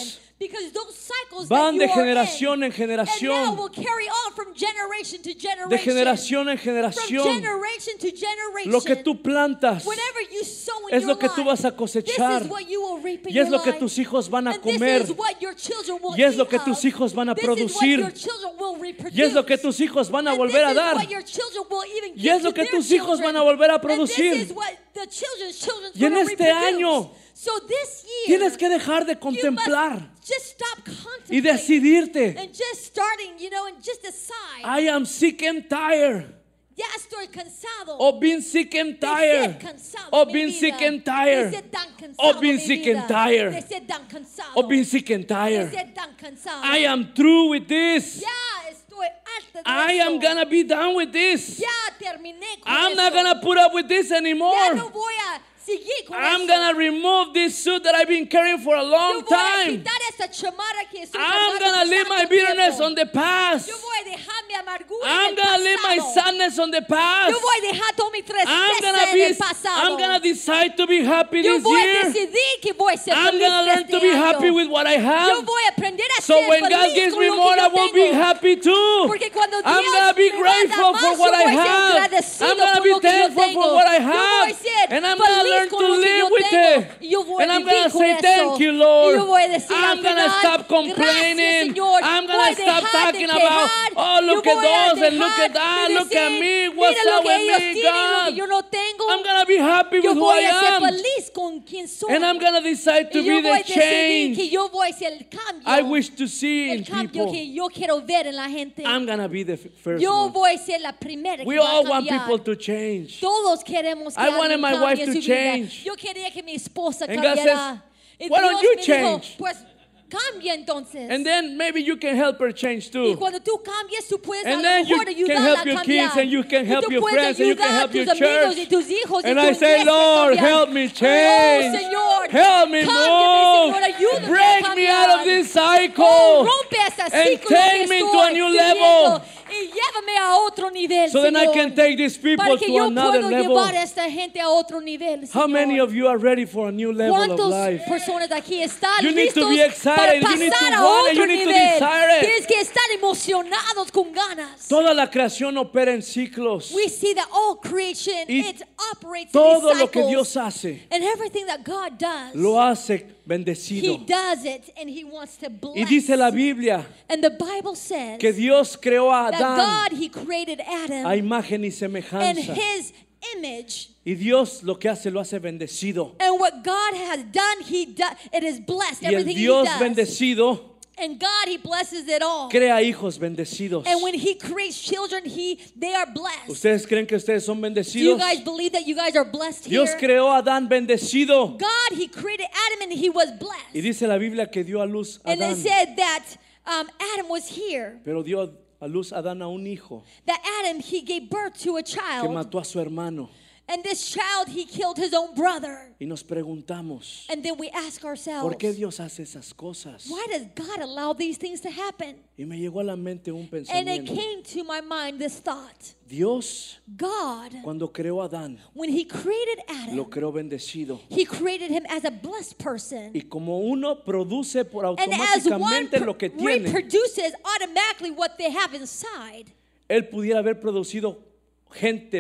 Because those cycles van that de you are generación en in, and now generación, will carry on from generation to generation. de generación en From generación. generation to generation. Lo que tú plantas Whatever you sow in es your lo que tú vas a life, cosechar. this is what you will reap in Y es your lo que life. tus hijos van a And comer. this is what your children will Y es lo eat que of. tus hijos van a This is what producir. your children will reproduce. Y es lo que tus hijos van a And volver a this is dar. what your children will even Y give es lo to que their tus hijos children. van a volver a And producir. this is what the children's children Y en will este reproduce. año So this year, tienes que dejar de you contemplar must just stop y contemplating decidirte. and just starting, and just decide. I am sick and tired Ya estoy cansado. of being sick and de tired ser cansado of de mi being vida, sick and de tired ser tan cansado of being de mi sick vida, and tired de ser tan cansado, of being sick and de tired. ser tan cansado. I am through with this. Ya estoy harta de I eso. am gonna be done with this. Ya terminé con I'm eso. not gonna put up with this Ya anymore. no voy a seguir con I'm eso. gonna remove this suit that I've been carrying for a Yo long voy a time. quitar esta chamarra que estoy I'm cargando gonna por leave tanto my bitterness tiempo. on the past. Yo voy a dejar mi amargura I'm en el gonna leave my pasado. sadness on the past. Yo voy a dejar toda mi I'm tristeza gonna en be. el pasado. I'm gonna decide to be happy Yo this voy a year. decidir que voy a ser I'm feliz gonna learn este to be año. happy with what I Yo have. voy a aprender a So ser when God feliz gives con me lo que more, yo I will be tengo. happy too. Porque cuando I'm Dios gonna be me va a dar grateful más, for yo what I voy a ser have. agradecido I'm gonna por be lo que yo thankful for tengo. what I Yo voy a have. ser And I'm gonna feliz learn con to lo que live yo with tengo. it. Y yo voy And a I'm vivir gonna con say eso. thank you, Y Lord. yo voy a decir I'm al gonna final, stop complaining. gracias, Señor. I'm Voy gonna a stop dejar talking de about, quejar. oh, look Yo at voy a those and look dejar at that. de Look at decir, me. What's mira lo up que with ellos me, tienen, lo que God? yo no tengo. I'm gonna be happy Yo with who voy I a ser am. feliz con quien soy. And I'm gonna decide to Y yo be voy a the decidir que change yo voy a ser el cambio. I wish to see in El cambio people. que yo quiero ver en la gente. I'm gonna be the first Yo one. voy a ser la primera We que va a all want cambiar. people to change. Todos queremos que I wanted alguien my cambie wife en to su vida. change. Yo quería que mi esposa And God cambiara. says, Y "Why don't Dios you me dijo, change?" pues cambia entonces. And then maybe you can help her change Y too. cuando tú cambias, tú puedes a And lo then you mejor can ayudarla help a your cambiar. kids and you can Y help tú your puedes friends and you can ayudar a help tus your amigos church. y tus hijos y And tu I say, iglesia a Lord, cambiar. help me Oh, change. Señor, Help me cámbiame, move. Señor, ayúdame a Break me out of cambiar. this Oh, cycle. rompe ese And ciclo take que me to estoy a new viviendo level. y llévame a otro nivel, So then I Señor, can take these people para que to yo another puedo level. llevar a esta gente a otro nivel, How Señor. many of you are ready for a new level of ¿Cuántas life? personas aquí están You need to listos be excited. para You need to pasar a want it. otro You need to nivel? desire it. Tienes que estar emocionados con ganas. Toda la creación opera en ciclos. We see that all creation, Y it operates Todo in lo these que cycles. Dios hace, And everything that God does, lo hace He bendecido. does it and He wants to bless. Y dice la Biblia And the Bible says que Dios creó a that Adán God, He created Adam a imagen y in semejanza. His image. Y Dios lo que hace lo hace bendecido. And what God has done, it is blessed. Y el Everything Dios He does. bendecido And God, He blesses it all. crea hijos bendecidos. And when He creates children, they are blessed. ¿Ustedes creen que ustedes son Do you bendecidos? guys believe that you guys are blessed Dios here? creó a Adán bendecido. God, He created Adam and he was Y blessed. dice la Biblia que dio a luz a And it Adán. said that Adam was here. Pero dio a luz a Adán a un hijo That Adam, he gave birth to a que child. mató a su hermano. And this child, he killed his own brother. Y nos preguntamos, And then we ask ourselves, ¿por qué Dios hace esas cosas? why does God allow these things to happen? Y me llegó a la mente un And it pensamiento. came to my mind this thought. Dios, God, cuando creó a Adán, when He created Adam, lo creó bendecido. He created him as a blessed person. Y como uno produce por And as one automáticamente lo que tiene, reproduces automatically what they have inside, él pudiera haber producido gente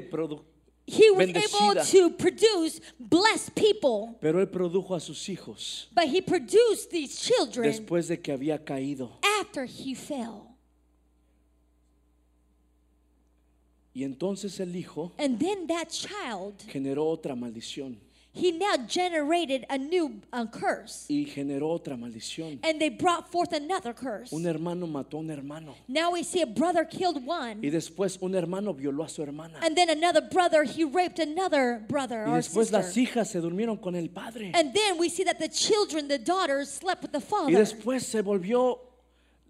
he was bendecida. able to produce blessed people. Pero él produjo a sus hijos But he produced these children después de que había caído. after he fell. Y entonces el hijo And then that child, generó otra maldición. he now generated a new curse. Y generó otra maldición. And they brought forth another curse. Un hermano mató a un hermano. Now we see a brother killed Y one. después un hermano violó a su hermana. And then another brother, he raped another brother Y or después las sister. hijas se durmieron con el padre. And then we see that the children, the daughters, slept with the Y father. después se volvió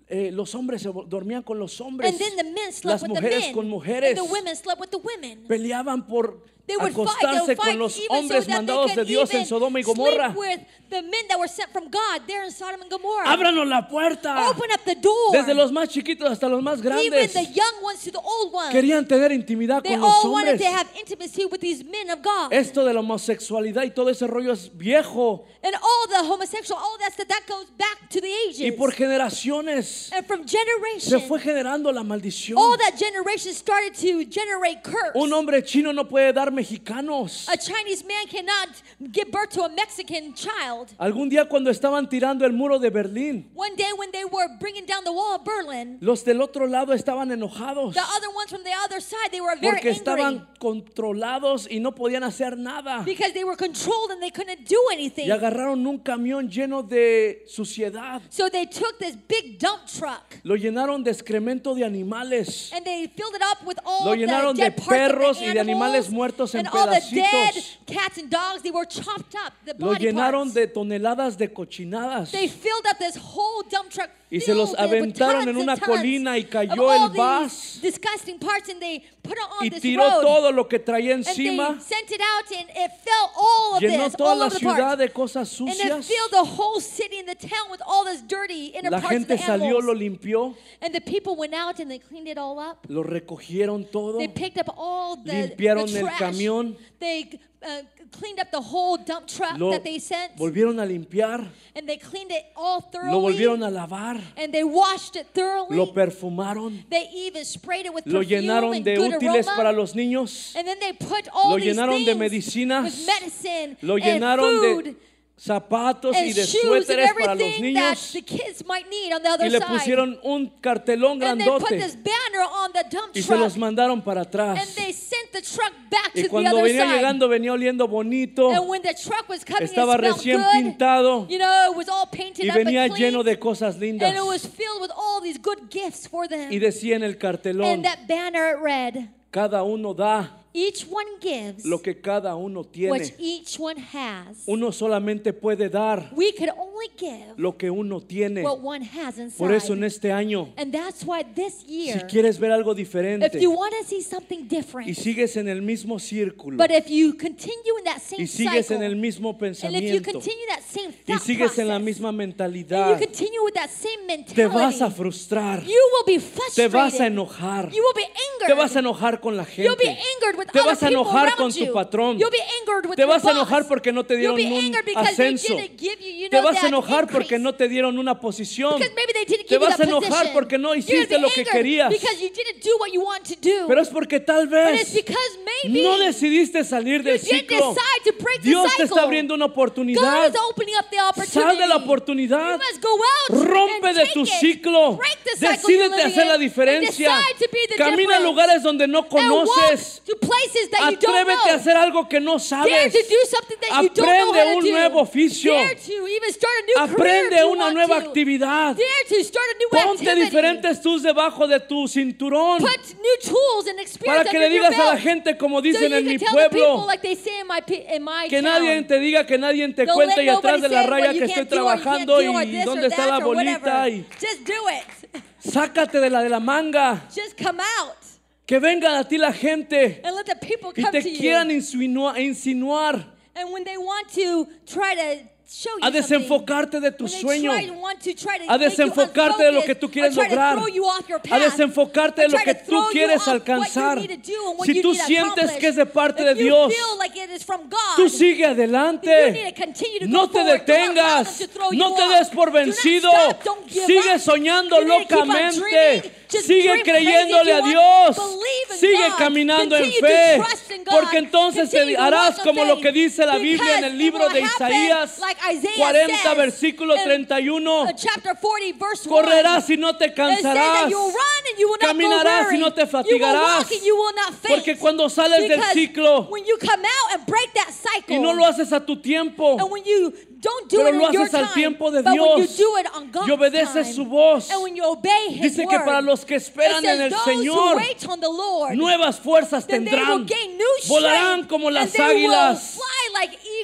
los hombres se dormían con los hombres, And then the men slept las with the mujeres men. con mujeres, And the women slept with the women. peleaban por They would acostarse fight con los even hombres so that mandados they de could Dios en even Sodoma y Gomorra. sleep with the men that were sent from God there in Sodom and Gomorrah. Ábranos la puerta. Open up the door. Desde los más chiquitos hasta los más Even grandes the young ones to the old ones. querían tener intimidad They con los all wanted hombres. to have intimacy with these men of God. Esto de la homosexualidad y todo ese rollo es viejo, And all the homosexual, all that stuff, that goes back to the ages. y por generaciones And from se generation, fue generando la maldición. all that generation started to generate curse. Un hombre chino no puede dar mexicanos. A Chinese man cannot give birth to a Mexican child. Algún día cuando estaban tirando el muro de Berlín, One day when they were bringing down the wall of Berlin, los del otro lado estaban enojados the other ones from the other side, they were very porque angry estaban controlados y no podían hacer nada. because they were controlled and they couldn't do anything. Y agarraron un camión lleno de suciedad. So they took this big dump truck Lo llenaron de excremento de animales. and they filled it up with all Lo the llenaron de dead parts perros of the y de animales animals muertos en and all the dead pedacitos. cats and dogs. They were chopped up, the Lo body llenaron parts. de toneladas de cochinadas. They filled up this whole dump truck Y se los filled with aventaron tons en and una tons colina y of cayó all el vas. these disgusting parts, and they put it on Y this tiró road. todo lo que traía And encima. they sent it out, and it fell all of Llenó this, toda all la over the ciudad parts. de cosas And it sucias. filled the whole city and the town with all this dirty inner La parts of gente the salió, animals. lo limpió, And the people went out and they cleaned it all up. lo recogieron todo. They picked up all the Limpiaron el trash. camión. They cleaned up the whole dump truck Lo that they sent. volvieron a limpiar, And they cleaned it all lo thoroughly. volvieron a lavar, And they washed it thoroughly. lo perfumaron, They even sprayed it with lo perfume llenaron and de good útiles aroma. para los niños, And then they put all lo these llenaron de things medicinas, with medicine lo and llenaron food de zapatos and y de shoes and suéteres para los everything that niños, the kids might need on the other y le side. pusieron un cartelón And they put grandote this banner on the dump y se los truck. mandaron para And atrás. they sent the truck back Y to the cuando other venía side. llegando venía oliendo bonito, And when the truck was coming, estaba it smelled recién good. pintado You know, it was all painted y up and venía clean. lleno de cosas lindas. And it was filled with all these good gifts for them. Y decía en el cartelón, And that banner read, cada uno da each one gives lo que cada uno what tiene. each one has. Uno solamente puede dar We could only give lo que uno tiene. what one has inside. Por eso en este año, And that's why this si year, quieres ver algo if diferente you want to see something different, y sigues en el mismo círculo but if you continue in that same y sigues cycle, en el mismo and if you pensamiento continue that same y thought sigues en la process, misma and you mentalidad, continue with that same te vas a mentality, frustrar, you will be te frustrated. vas a enojar, You will be angered. te vas a enojar con la You'll be gente, angered with te other vas a people enojar around con tu you. patrón, You'll be angered with te your vas a boss. enojar porque no te You'll dieron be un angered because ascenso, they didn't give you, you te know, vas a that enojar increase. porque no te dieron una posición, Because maybe they didn't te give you vas that a enojar position. porque no You're hiciste gonna lo be que angered querías, because you didn't do what you want to do. pero es porque tal But it's vez because maybe no decidiste salir you del didn't ciclo. decide to break the Dios te cycle. está abriendo una God oportunidad. is opening up the opportunity. Sal de la oportunidad. You must go out Rompe and de take tu it. ciclo. Break the cycle you're Decídete living hacer la in, diferencia. and decide to be the Camina a difference. lugares donde no And walk conoces. to places that you don't Atrévete a know. hacer algo que no Dare sabes. to do something that you don't know Aprende how to un do. nuevo oficio. Dare to even start a new career Aprende if you una want nueva to. actividad. Dare to start a new Ponte activity. diferentes tools debajo de tu cinturón Put new tools and experience para que under le your digas a la belt. gente como So dicen you en can mi tell the people pueblo. like they say in my Que town. nadie te diga, que nadie te Don't cuente let y atrás nobody de la say raya what you que estoy can't do or you can't trabajando do or y this or dónde está that la or bolita whatever. y Just do it. sácate de la manga. Just come out Que vengan a ti la gente and let the people y come te to you. quieran insinuar And when they want to try to show you a something, desenfocarte de tu when they sueño, want to try to a make you desenfocarte de lo que unfocused, tú quieres or try to lograr, throw you off your a path, desenfocarte de or lo try que to tú throw you quieres off what you alcanzar. need to do and what Si you tú need to sientes accomplish. que es de parte If de you Dios, feel like it is from God, tú sigue you need adelante. to continue to No go te forward. Don't allow them detengas, to throw no you te off. des por Do not vencido. stop. Don't give Sigue up. soñando You need to keep on locamente. dreaming. Just Sigue dream crazy creyéndole if a you Dios. want. Believe in Sigue God. caminando en Continue to fe. trust in God. Porque entonces Continue te to harás walk in como lo faith. que dice la Biblia en el Because libro it de will happen Isaías like Isaiah 40, says versículo in 31. Chapter 40, verse 1. Correrás y no te It says that cansarás. you will run and you will not Caminarás go weary. y no te You will fatigarás. walk and you will not faint. Porque cuando sales del Because ciclo when you come out and break that cycle, y no lo haces a tu tiempo, and when you don't do pero it lo in your haces al time, tiempo de but when you Dios do it on God's y obedeces time, su voz, and when you obey His dice que word, para los que it esperan says en el those Señor, who wait on the Lord, nuevas fuerzas then they will tendrán. gain new Volarán strength, como and las they will águilas. fly like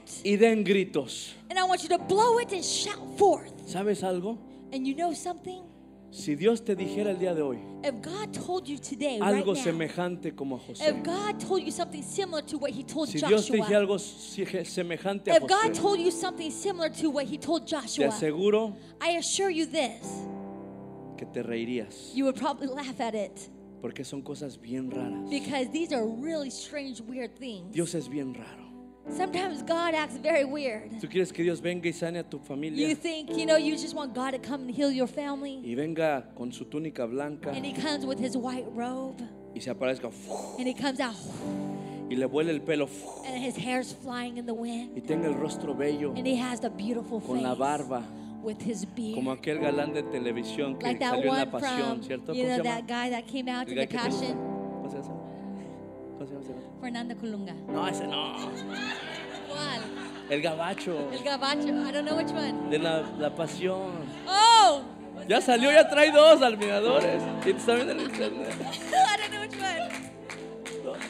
it. y den gritos. And I want you to blow it and shout forth. ¿Sabes algo? And you know something? Si Dios te dijera el día de hoy If God told you today, right algo now, semejante como a José, if God told you something similar to what He told si Dios te dijera Joshua, algo semejante a if God José, told you something similar to what He told te Joshua, aseguro I assure you this, que te reirías, you would probably laugh at it porque son cosas bien raras. because these are really strange, weird things. Dios es bien raro. Sometimes God acts very weird. Tú quieres que Dios venga y sane a tu You familia think, you just want God to come and heal your family, y venga con su túnica blanca and He comes with His white robe, y se aparezca and He comes out, y le vuele el pelo and His hair's flying in the wind, y tenga el rostro bello and He has the beautiful con la face barba, with His beard. como aquel galán de televisión que Like that salió en La one Pasión, from, ¿cierto? you ¿Cómo know, se that llama? guy that came out El in guy the que te gusta. Passion, ¿Cómo se llama? ¿Cómo se llama ese gato? Fernando Colunga. No, ese no. ¿Cuál? El gabacho El Gabacho. I don't know which one. de la Pasión. Oh! Ya salió, ya trae dos admiradores. Y está viendo en el internet. I don't know which one.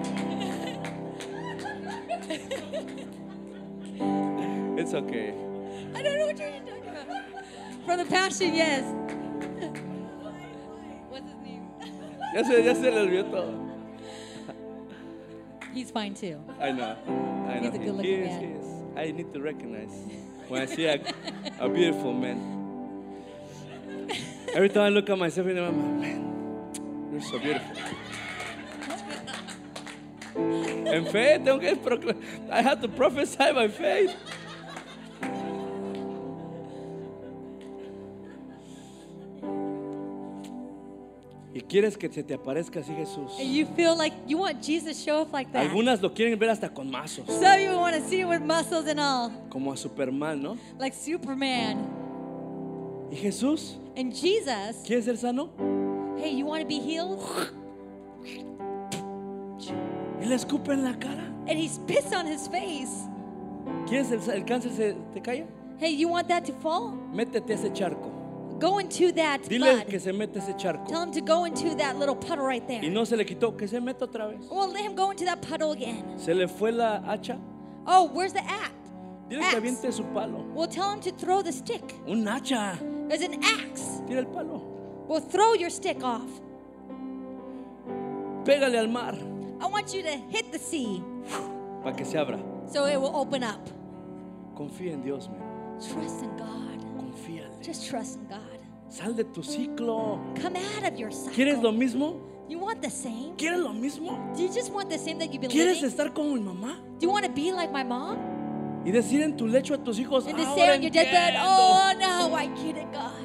It's okay. I don't know which one you're talking about. From the Passion, yes. What's his name? Ya se le olvidó todo. He's fine too. I know. He's a good-looking He is, man. he is. I need to recognize when I see a beautiful man. Every time I look at myself, I'm like, man, you're so beautiful. En fe, tengo que I have to prophesy by faith. Y quieres que se te aparezca así Jesús. And you feel like you want Jesus to show up like that. Algunas lo quieren ver hasta con mazos, Some of you want to see him with muscles and all, como a Superman, ¿no? like Superman. Y Jesús, And Jesus, ¿quieres ser sano? hey, you want to be healed? Y le escupe en la cara. And he spits on his face. ¿Quieres el cáncer se te caiga? Hey, you want that to fall? Métete a ese charco. Go into that Dile flood. que se mete a ese charco. Tell him to go into that little puddle right Y there. no se le quitó, que se meta otra vez. Well, let him go into that puddle again. Se le fue la hacha. Oh, where's the axe? Dile que aviente su palo. Well, tell him to throw the stick. Un hacha. There's an axe. Tira el palo. Well, throw your stick off. Pégale al mar I want you to hit the sea para que se abra. so it will open up. Confía en Dios, man. Trust in God. Confíale. Just trust in God. Sal de tu ciclo. Come out of your cycle. ¿Quieres lo mismo? You want the same? ¿Quieres lo mismo? Do you just want the same that you've been ¿Quieres living? estar como mi mamá? Do you want to be like my mom? Y decir en tu lecho a tus hijos, And to say ahora on your deathbed, entiendo. oh, now I get it, God.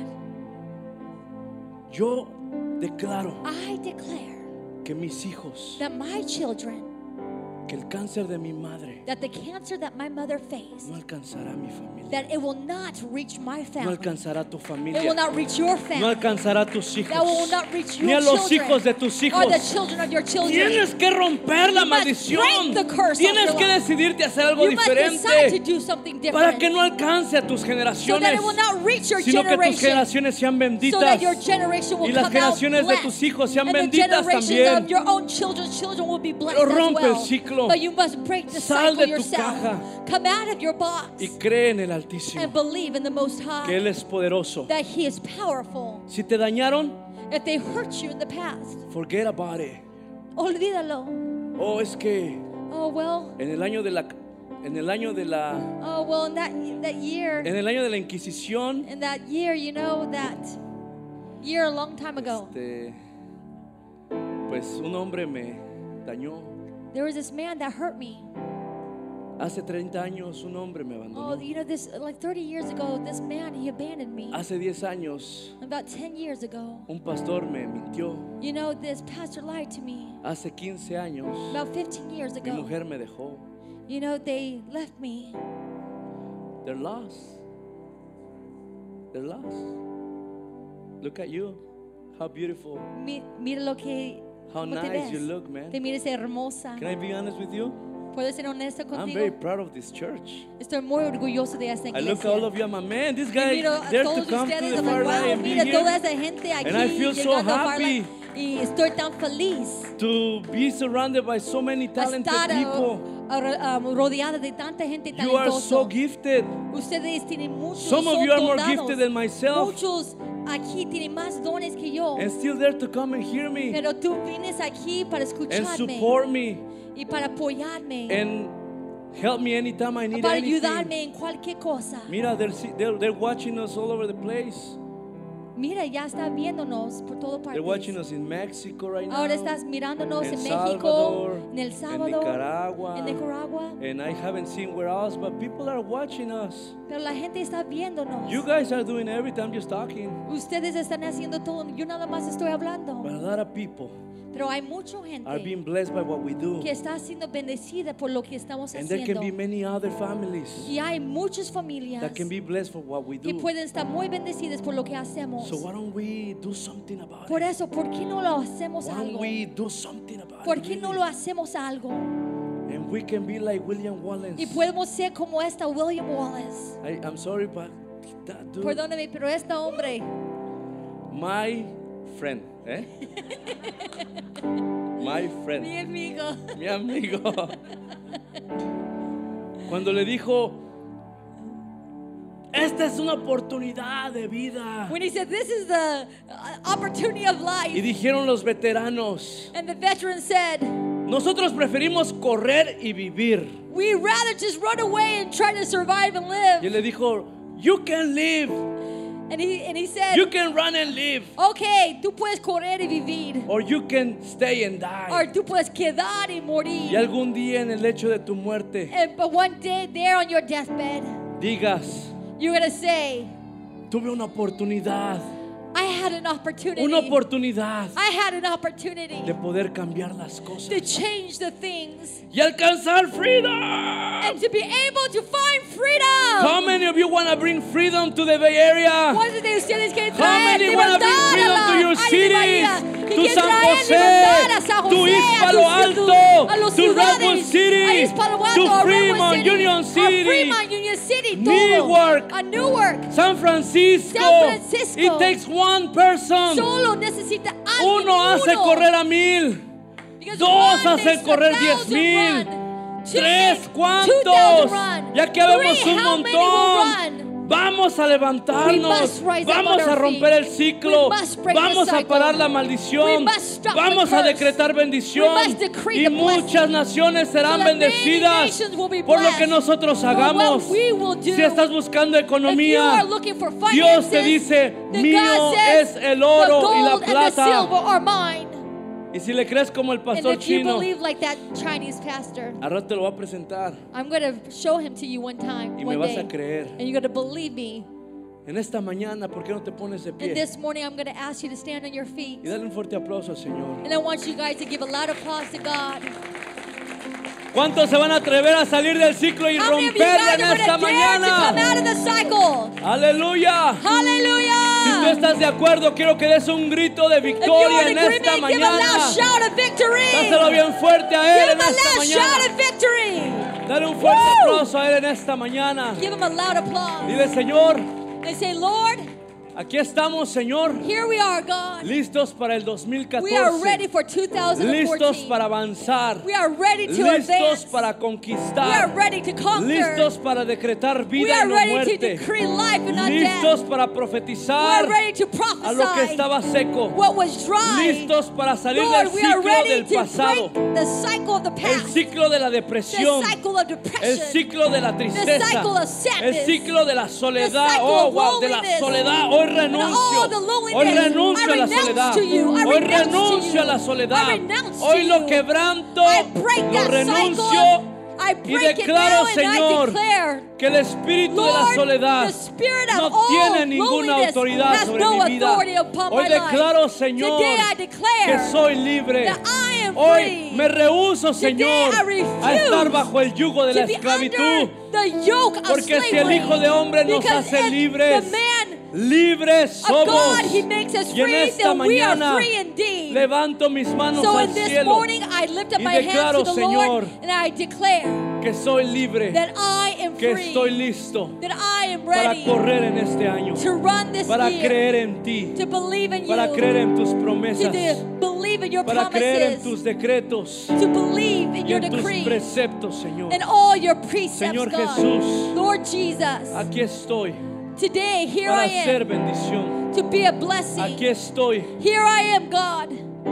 Yo declaro I declare que mis hijos, that my children, que el cáncer de mi madre that the cancer that my mother faced, no alcanzará a mi familia. that it will not reach my No family. alcanzará a tu It will familia. not reach your No family. alcanzará a tus hijos. That will not reach your Ni a los children. hijos de tus Or hijos. the children of your children. Tienes que romper la You must maldición. break the curse Tienes of que your decidirte a hacer algo You must decide to diferente do something para different. que no alcance a tus So that generaciones, it will not reach your sino que tus generation. generaciones sean So benditas that your generation will y las come out generaciones de blessed. tus hijos sean And the benditas generations también. of your own children's children will be blessed Pero as rompe el well. ciclo. But you must break the Sal cycle de tu yourself. caja. Come out of your box Y cree en el Altísimo, and believe in the Most High. que Él es poderoso. That He is powerful. Si te dañaron, If they hurt you in the past, forget about it. olvídalo. Oh, es que Oh well. en el año de la Oh well. In that year, en el año de la Inquisición, in that year, you know that year a long time ago, pues un hombre me dañó. there was this man that hurt me. Hace 30 años un hombre me Oh, abandonó. you know this, like 30 years ago, this man, he abandoned me. Hace 10 años About 10 years ago, un pastor me mintió. you know, this pastor lied to me. Hace 15 años About 15 years mi ago, mujer me dejó. you know, they left me. They're lost. They're lost. Look at you. How beautiful. Mira lo que How ¿cómo te nice you ves? look, man. Te miras hermosa. Can I be honest with you? ¿Puedo ser honesta I'm very contigo? proud of this church. Estoy muy orgulloso de esta I look at all iglesia. of you, I'm a man. This Y guy miro a dared todos to come to ustedes, the I'm far like, right wow, and be mira toda here. esa gente aquí And I feel so llegando a Far happy. Light. Y estoy tan feliz to be surrounded by so many talented estar people. rodeada de tanta gente You are so talentosa. gifted. Ustedes tienen muchos Some of you are more donados. gifted than myself. Muchos aquí tienen más dones que yo. And still there to come and hear me Pero tú vienes aquí para and escucharme support me y para apoyarme, and help me anytime I need para anything. ayudarme en cualquier cosa. Mira, they're watching us all over the place. Mira, ya está viéndonos por todo They're watching partes. us in Mexico right now. Ahora estás mirándonos en en México, Salvador, en El en Salvador, Nicaragua. en Nicaragua. And I haven't seen where else, but people are watching us. Pero la gente está viéndonos. You guys are doing everything. I'm just talking. Ustedes están haciendo todo. Yo nada más estoy hablando. But a lot of people Pero hay mucha are gente being blessed by what we do. que está siendo bendecida por lo que estamos And there can haciendo. be many other families Y hay muchas familias that can be blessed for what we que do. pueden estar muy bendecidas por lo que hacemos. So why don't we do something about Por it? eso, ¿por qué no lo hacemos Why don't algo? we do something about ¿Por it? qué no really? lo hacemos algo? And we can be like William Wallace. Y podemos ser como esta William Wallace. I'm sorry, but that dude, Perdóname, pero este hombre, my friend, eh? My friend, mi amigo, mi amigo. Cuando le dijo, esta es una oportunidad de vida. when he said, this is the opportunity of Y life, dijeron los veteranos, and the veteran said, nosotros preferimos correr y vivir. we rather just run away and try to survive and Y live. él le dijo, you can live, And he said, you can run and live, okay, tú puedes correr y vivir, or you can stay and or die. tú puedes quedar y Y morir. algún día en el lecho de tu muerte But one day there on your deathbed, digas, you're going to say, tuve una oportunidad, I had an opportunity. una oportunidad I had an opportunity de poder cambiar las cosas to change the things y alcanzar freedom. and to be able to find freedom. How many of you want to bring freedom to the Bay Area? ¿Cuántos de ustedes quieren How traer many want to bring libertad freedom to a your la área de Bahía? cities? ¿Que To quieren San traer Jose, libertad a San to Jose, East a Palo a los Alto, to Redwood ciudades, a City, East Palo Alto, to a Redwood Fremont, City, Union a City, Fremont, Union City, Newark, todo, a Newark. San Francisco. San Francisco. It takes one person. Solo necesita alguien, Uno hace correr a 1,000. Because Dos one hacen makes correr 1,000 10,000. run. Two Tres, make 2,000 ¿cuántos? run. Ya que habemos Three, un how many will montón. run? Vamos a We levantarnos. must rise up Vamos on a our romper feet. el ciclo. We must break Vamos the a cycle. parar la We maldición. must stop Vamos the a curse. decretar bendición. We must decree Y the blessing. muchas naciones serán So that many bendecidas nations will be por lo que blessed nosotros for what hagamos. we will do. Si estás buscando If you economía, are looking for finances, Dios te dice, then mío God says, es el oro the y la gold and the silver plata. are mine. Y si le crees como el And pastor if you chino, believe like that Chinese pastor, al rato te lo voy a presentar I'm going to show him to you one time, y me one vas day. a creer. And you're going to believe me. En esta mañana, ¿por qué no te pones de And pie? this morning, I'm going to ask you to stand on your feet. Y dale un fuerte aplauso al Señor. And I want you guys to give a loud applause to God. ¿Cuántos se van a atrever a salir del ciclo y How many of you romperla guys en are going esta to dare to come mañana? out of the cycle? Aleluya. Si tú Hallelujah! estás de acuerdo, quiero que des un grito de If you're victoria in en esta agreement, give a mañana. loud shout of victory. Dáselo bien fuerte a Él Give en him a esta loud shout mañana. of victory. Dale un fuerte Woo! aplauso a Él en esta mañana. Give him a loud applause. Dile, Señor, And say, Lord, aquí estamos, Señor, here we are, God. listos para el We are ready 2014. for Listos 2014. para avanzar. We are ready to Listos advance. para We are conquistar. ready to conquer. Listos para decretar We vida y are no ready to muerte. decree life and not Listos death. para We profetizar are ready to a lo que prophesy estaba seco. what was dry. Listos para salir del Lord, we are ciclo ready del to pasado. break the cycle of the El past. ciclo de la The depresión. cycle of El depression. ciclo de la tristeza. cycle of El sadness. ciclo de la soledad. cycle Oh, of wow, de la loneliness. soledad. Hoy And all renuncio. the loneliness. Hoy renuncio I a la renounce soledad. to you. I Hoy renounce to renuncio you. a la soledad. I renounce to Hoy lo you. quebranto. I break Lo that renuncio. cycle. I Y break it declaro, now and I Señor, declare, que el espíritu de la Lord, soledad the spirit of no all tiene ninguna loneliness autoridad has sobre no mi vida. authority upon Hoy my life. declaro, Señor, Today I declare que soy libre. that I am Hoy free. me rehúso, Today Señor, I refuse a estar bajo el yugo de la to be esclavitud. under the yoke of Porque si el slavery. Hijo de Hombre nos Because hace if libres, the man libres of somos. God, He makes us Y en free, esta then we are mañana free indeed. levanto mis manos So al in this cielo morning, I lift up y my hands declaro, to the Señor, Lord and I declare que soy libre, that I am que free, estoy listo that I am para ready correr en este año, to run this para year, creer en ti, to believe in para you, creer en tus to promesas, believe in your para creer en promises, tus decretos to believe in y your en tus decrees preceptos, Señor. and all your precepts, Señor God. Jesús, Lord Jesus, aquí estoy today here para I ser am bendición. to be a blessing. Aquí estoy Here I am, God,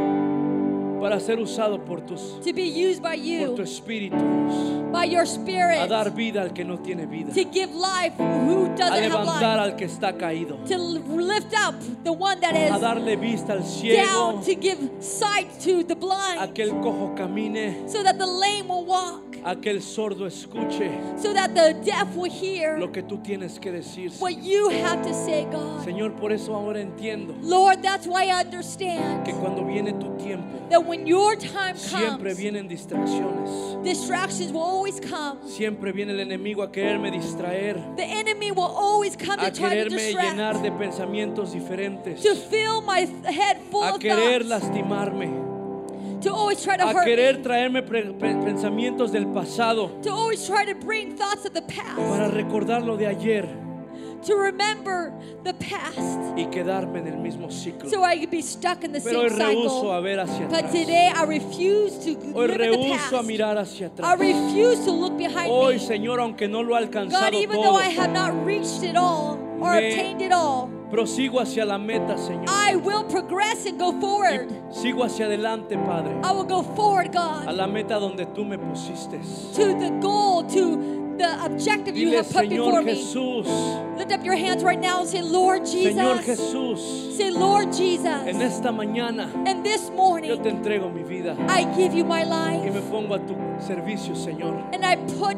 para ser usado por tu to be used by you, Espíritu, Dios, by your a Spirit, dar vida al que no tiene vida, to give life who a doesn't have levantar life, al que está caído, to lift up the one that a is darle vista al ciego, down, to give sight to the a blind, que el cojo camine, so that the lame will walk, a que el sordo escuche so that the deaf will hear lo que tú tienes que decir. what you have to say, God. Señor, por eso ahora entiendo Lord, that's why I understand que cuando viene tu tiempo, that when your time siempre comes, vienen distracciones. distractions will always come. Siempre viene el enemigo a quererme distraer, The enemy will always come to a try to quererme llenar distract, de pensamientos diferentes, to fill my head full a of querer thoughts, lastimarme, to always try to a hurt querer me, traerme pensamientos del pasado to always try to bring thoughts of the past, para recordar lo de ayer to remember the past, y quedarme en el mismo ciclo. so I could be stuck in the Pero hoy same rehúso a cycle. ver hacia But atrás. today I refuse to Hoy live in the rehúso a past. mirar hacia I atrás. refuse to look behind Hoy, me. Señor, aunque no lo he God, alcanzado even though todo, I have not reached it all or Me- obtained it all, prosigo hacia la meta, Señor. I will progress and go forward. Y sigo hacia adelante, Padre, I will go forward, a God, la meta donde tú me pusiste. to the goal, to the objective you Dile, have put Señor before me. Jesús, Lift up your hands right now and say, Lord Señor Jesus. Jesús, Say, Lord en Jesus. esta mañana And this yo morning, te entrego mi vida I give you my y me life. pongo a tu servicio, Señor. And I put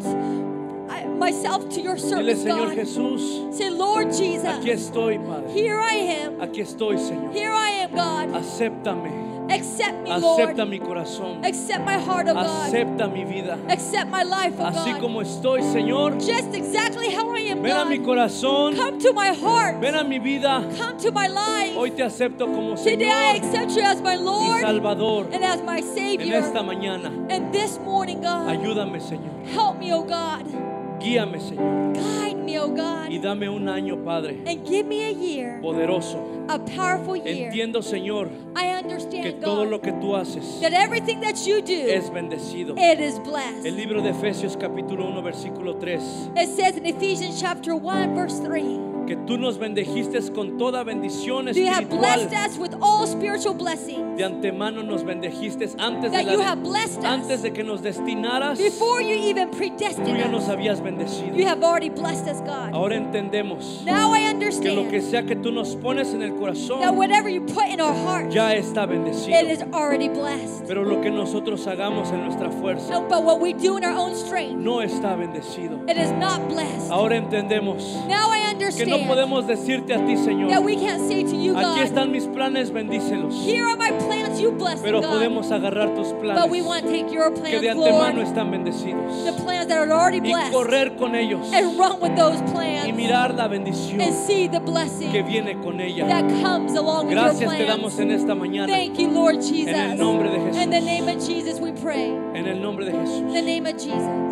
myself to your Dile, service, Señor God. Jesús, Say, Lord aquí Jesus, estoy, Padre. here I am. Aquí estoy, Señor. Here I am, God. Acéptame. Accept me, Lord. Acepta mi corazón. Accept my heart, oh God. Acepta mi vida. Accept my life, oh Así God. como estoy, Señor. Just exactly how I am, Ven a mi God. corazón. Come to my heart. Ven a mi vida. Come to my life. Hoy te acepto como Today I Señor accept you as my y Lord Salvador. and as my En Savior. esta mañana, And this morning, God, ayúdame, Señor. help me, oh God. Guíame, Señor. Guide me, oh Y God. dame un año, Padre, And give me a year, poderoso. a powerful year. Entiendo, Señor, I que understand, todo lo God, que tú haces that everything that you do, es bendecido. it is El blessed. libro de Efesios capítulo 1 versículo 3, It says in Ephesians chapter 1, verse 3, que tú nos bendijiste con toda bendición you have espiritual. blessed us with all spiritual blessings. De antemano nos bendijiste antes That de, you have blessed us. antes de que nos destinaras. Before you even Tú predestined ya nos us, habías bendecido. you have already blessed us, God. Ahora entendemos Now I que lo que understand sea que tú nos pones en el that corazón whatever you put in our hearts, ya está it bendecido. is already blessed. Pero lo que nosotros hagamos en nuestra fuerza No, but what we do in our own strength, no está bendecido. it is not blessed. Ahora entendemos Now I que no understand podemos decirte a ti, that Señor, we can't say to you, aquí God, están mis planes, bendícelos. here are my plans, you bless them, Pero God. podemos agarrar tus But we planes want to take your que plans, de antemano Lord, están bendecidos the plans that are already y blessed, correr con ellos and run with those y plans mirar la bendición and see the blessing que viene con ella. that comes along with your Gracias te damos plans. en esta mañana Thank you, Lord Jesus. en el nombre de In the Jesús. name of Jesus, we pray. En el nombre de Jesús. In the name of Jesus.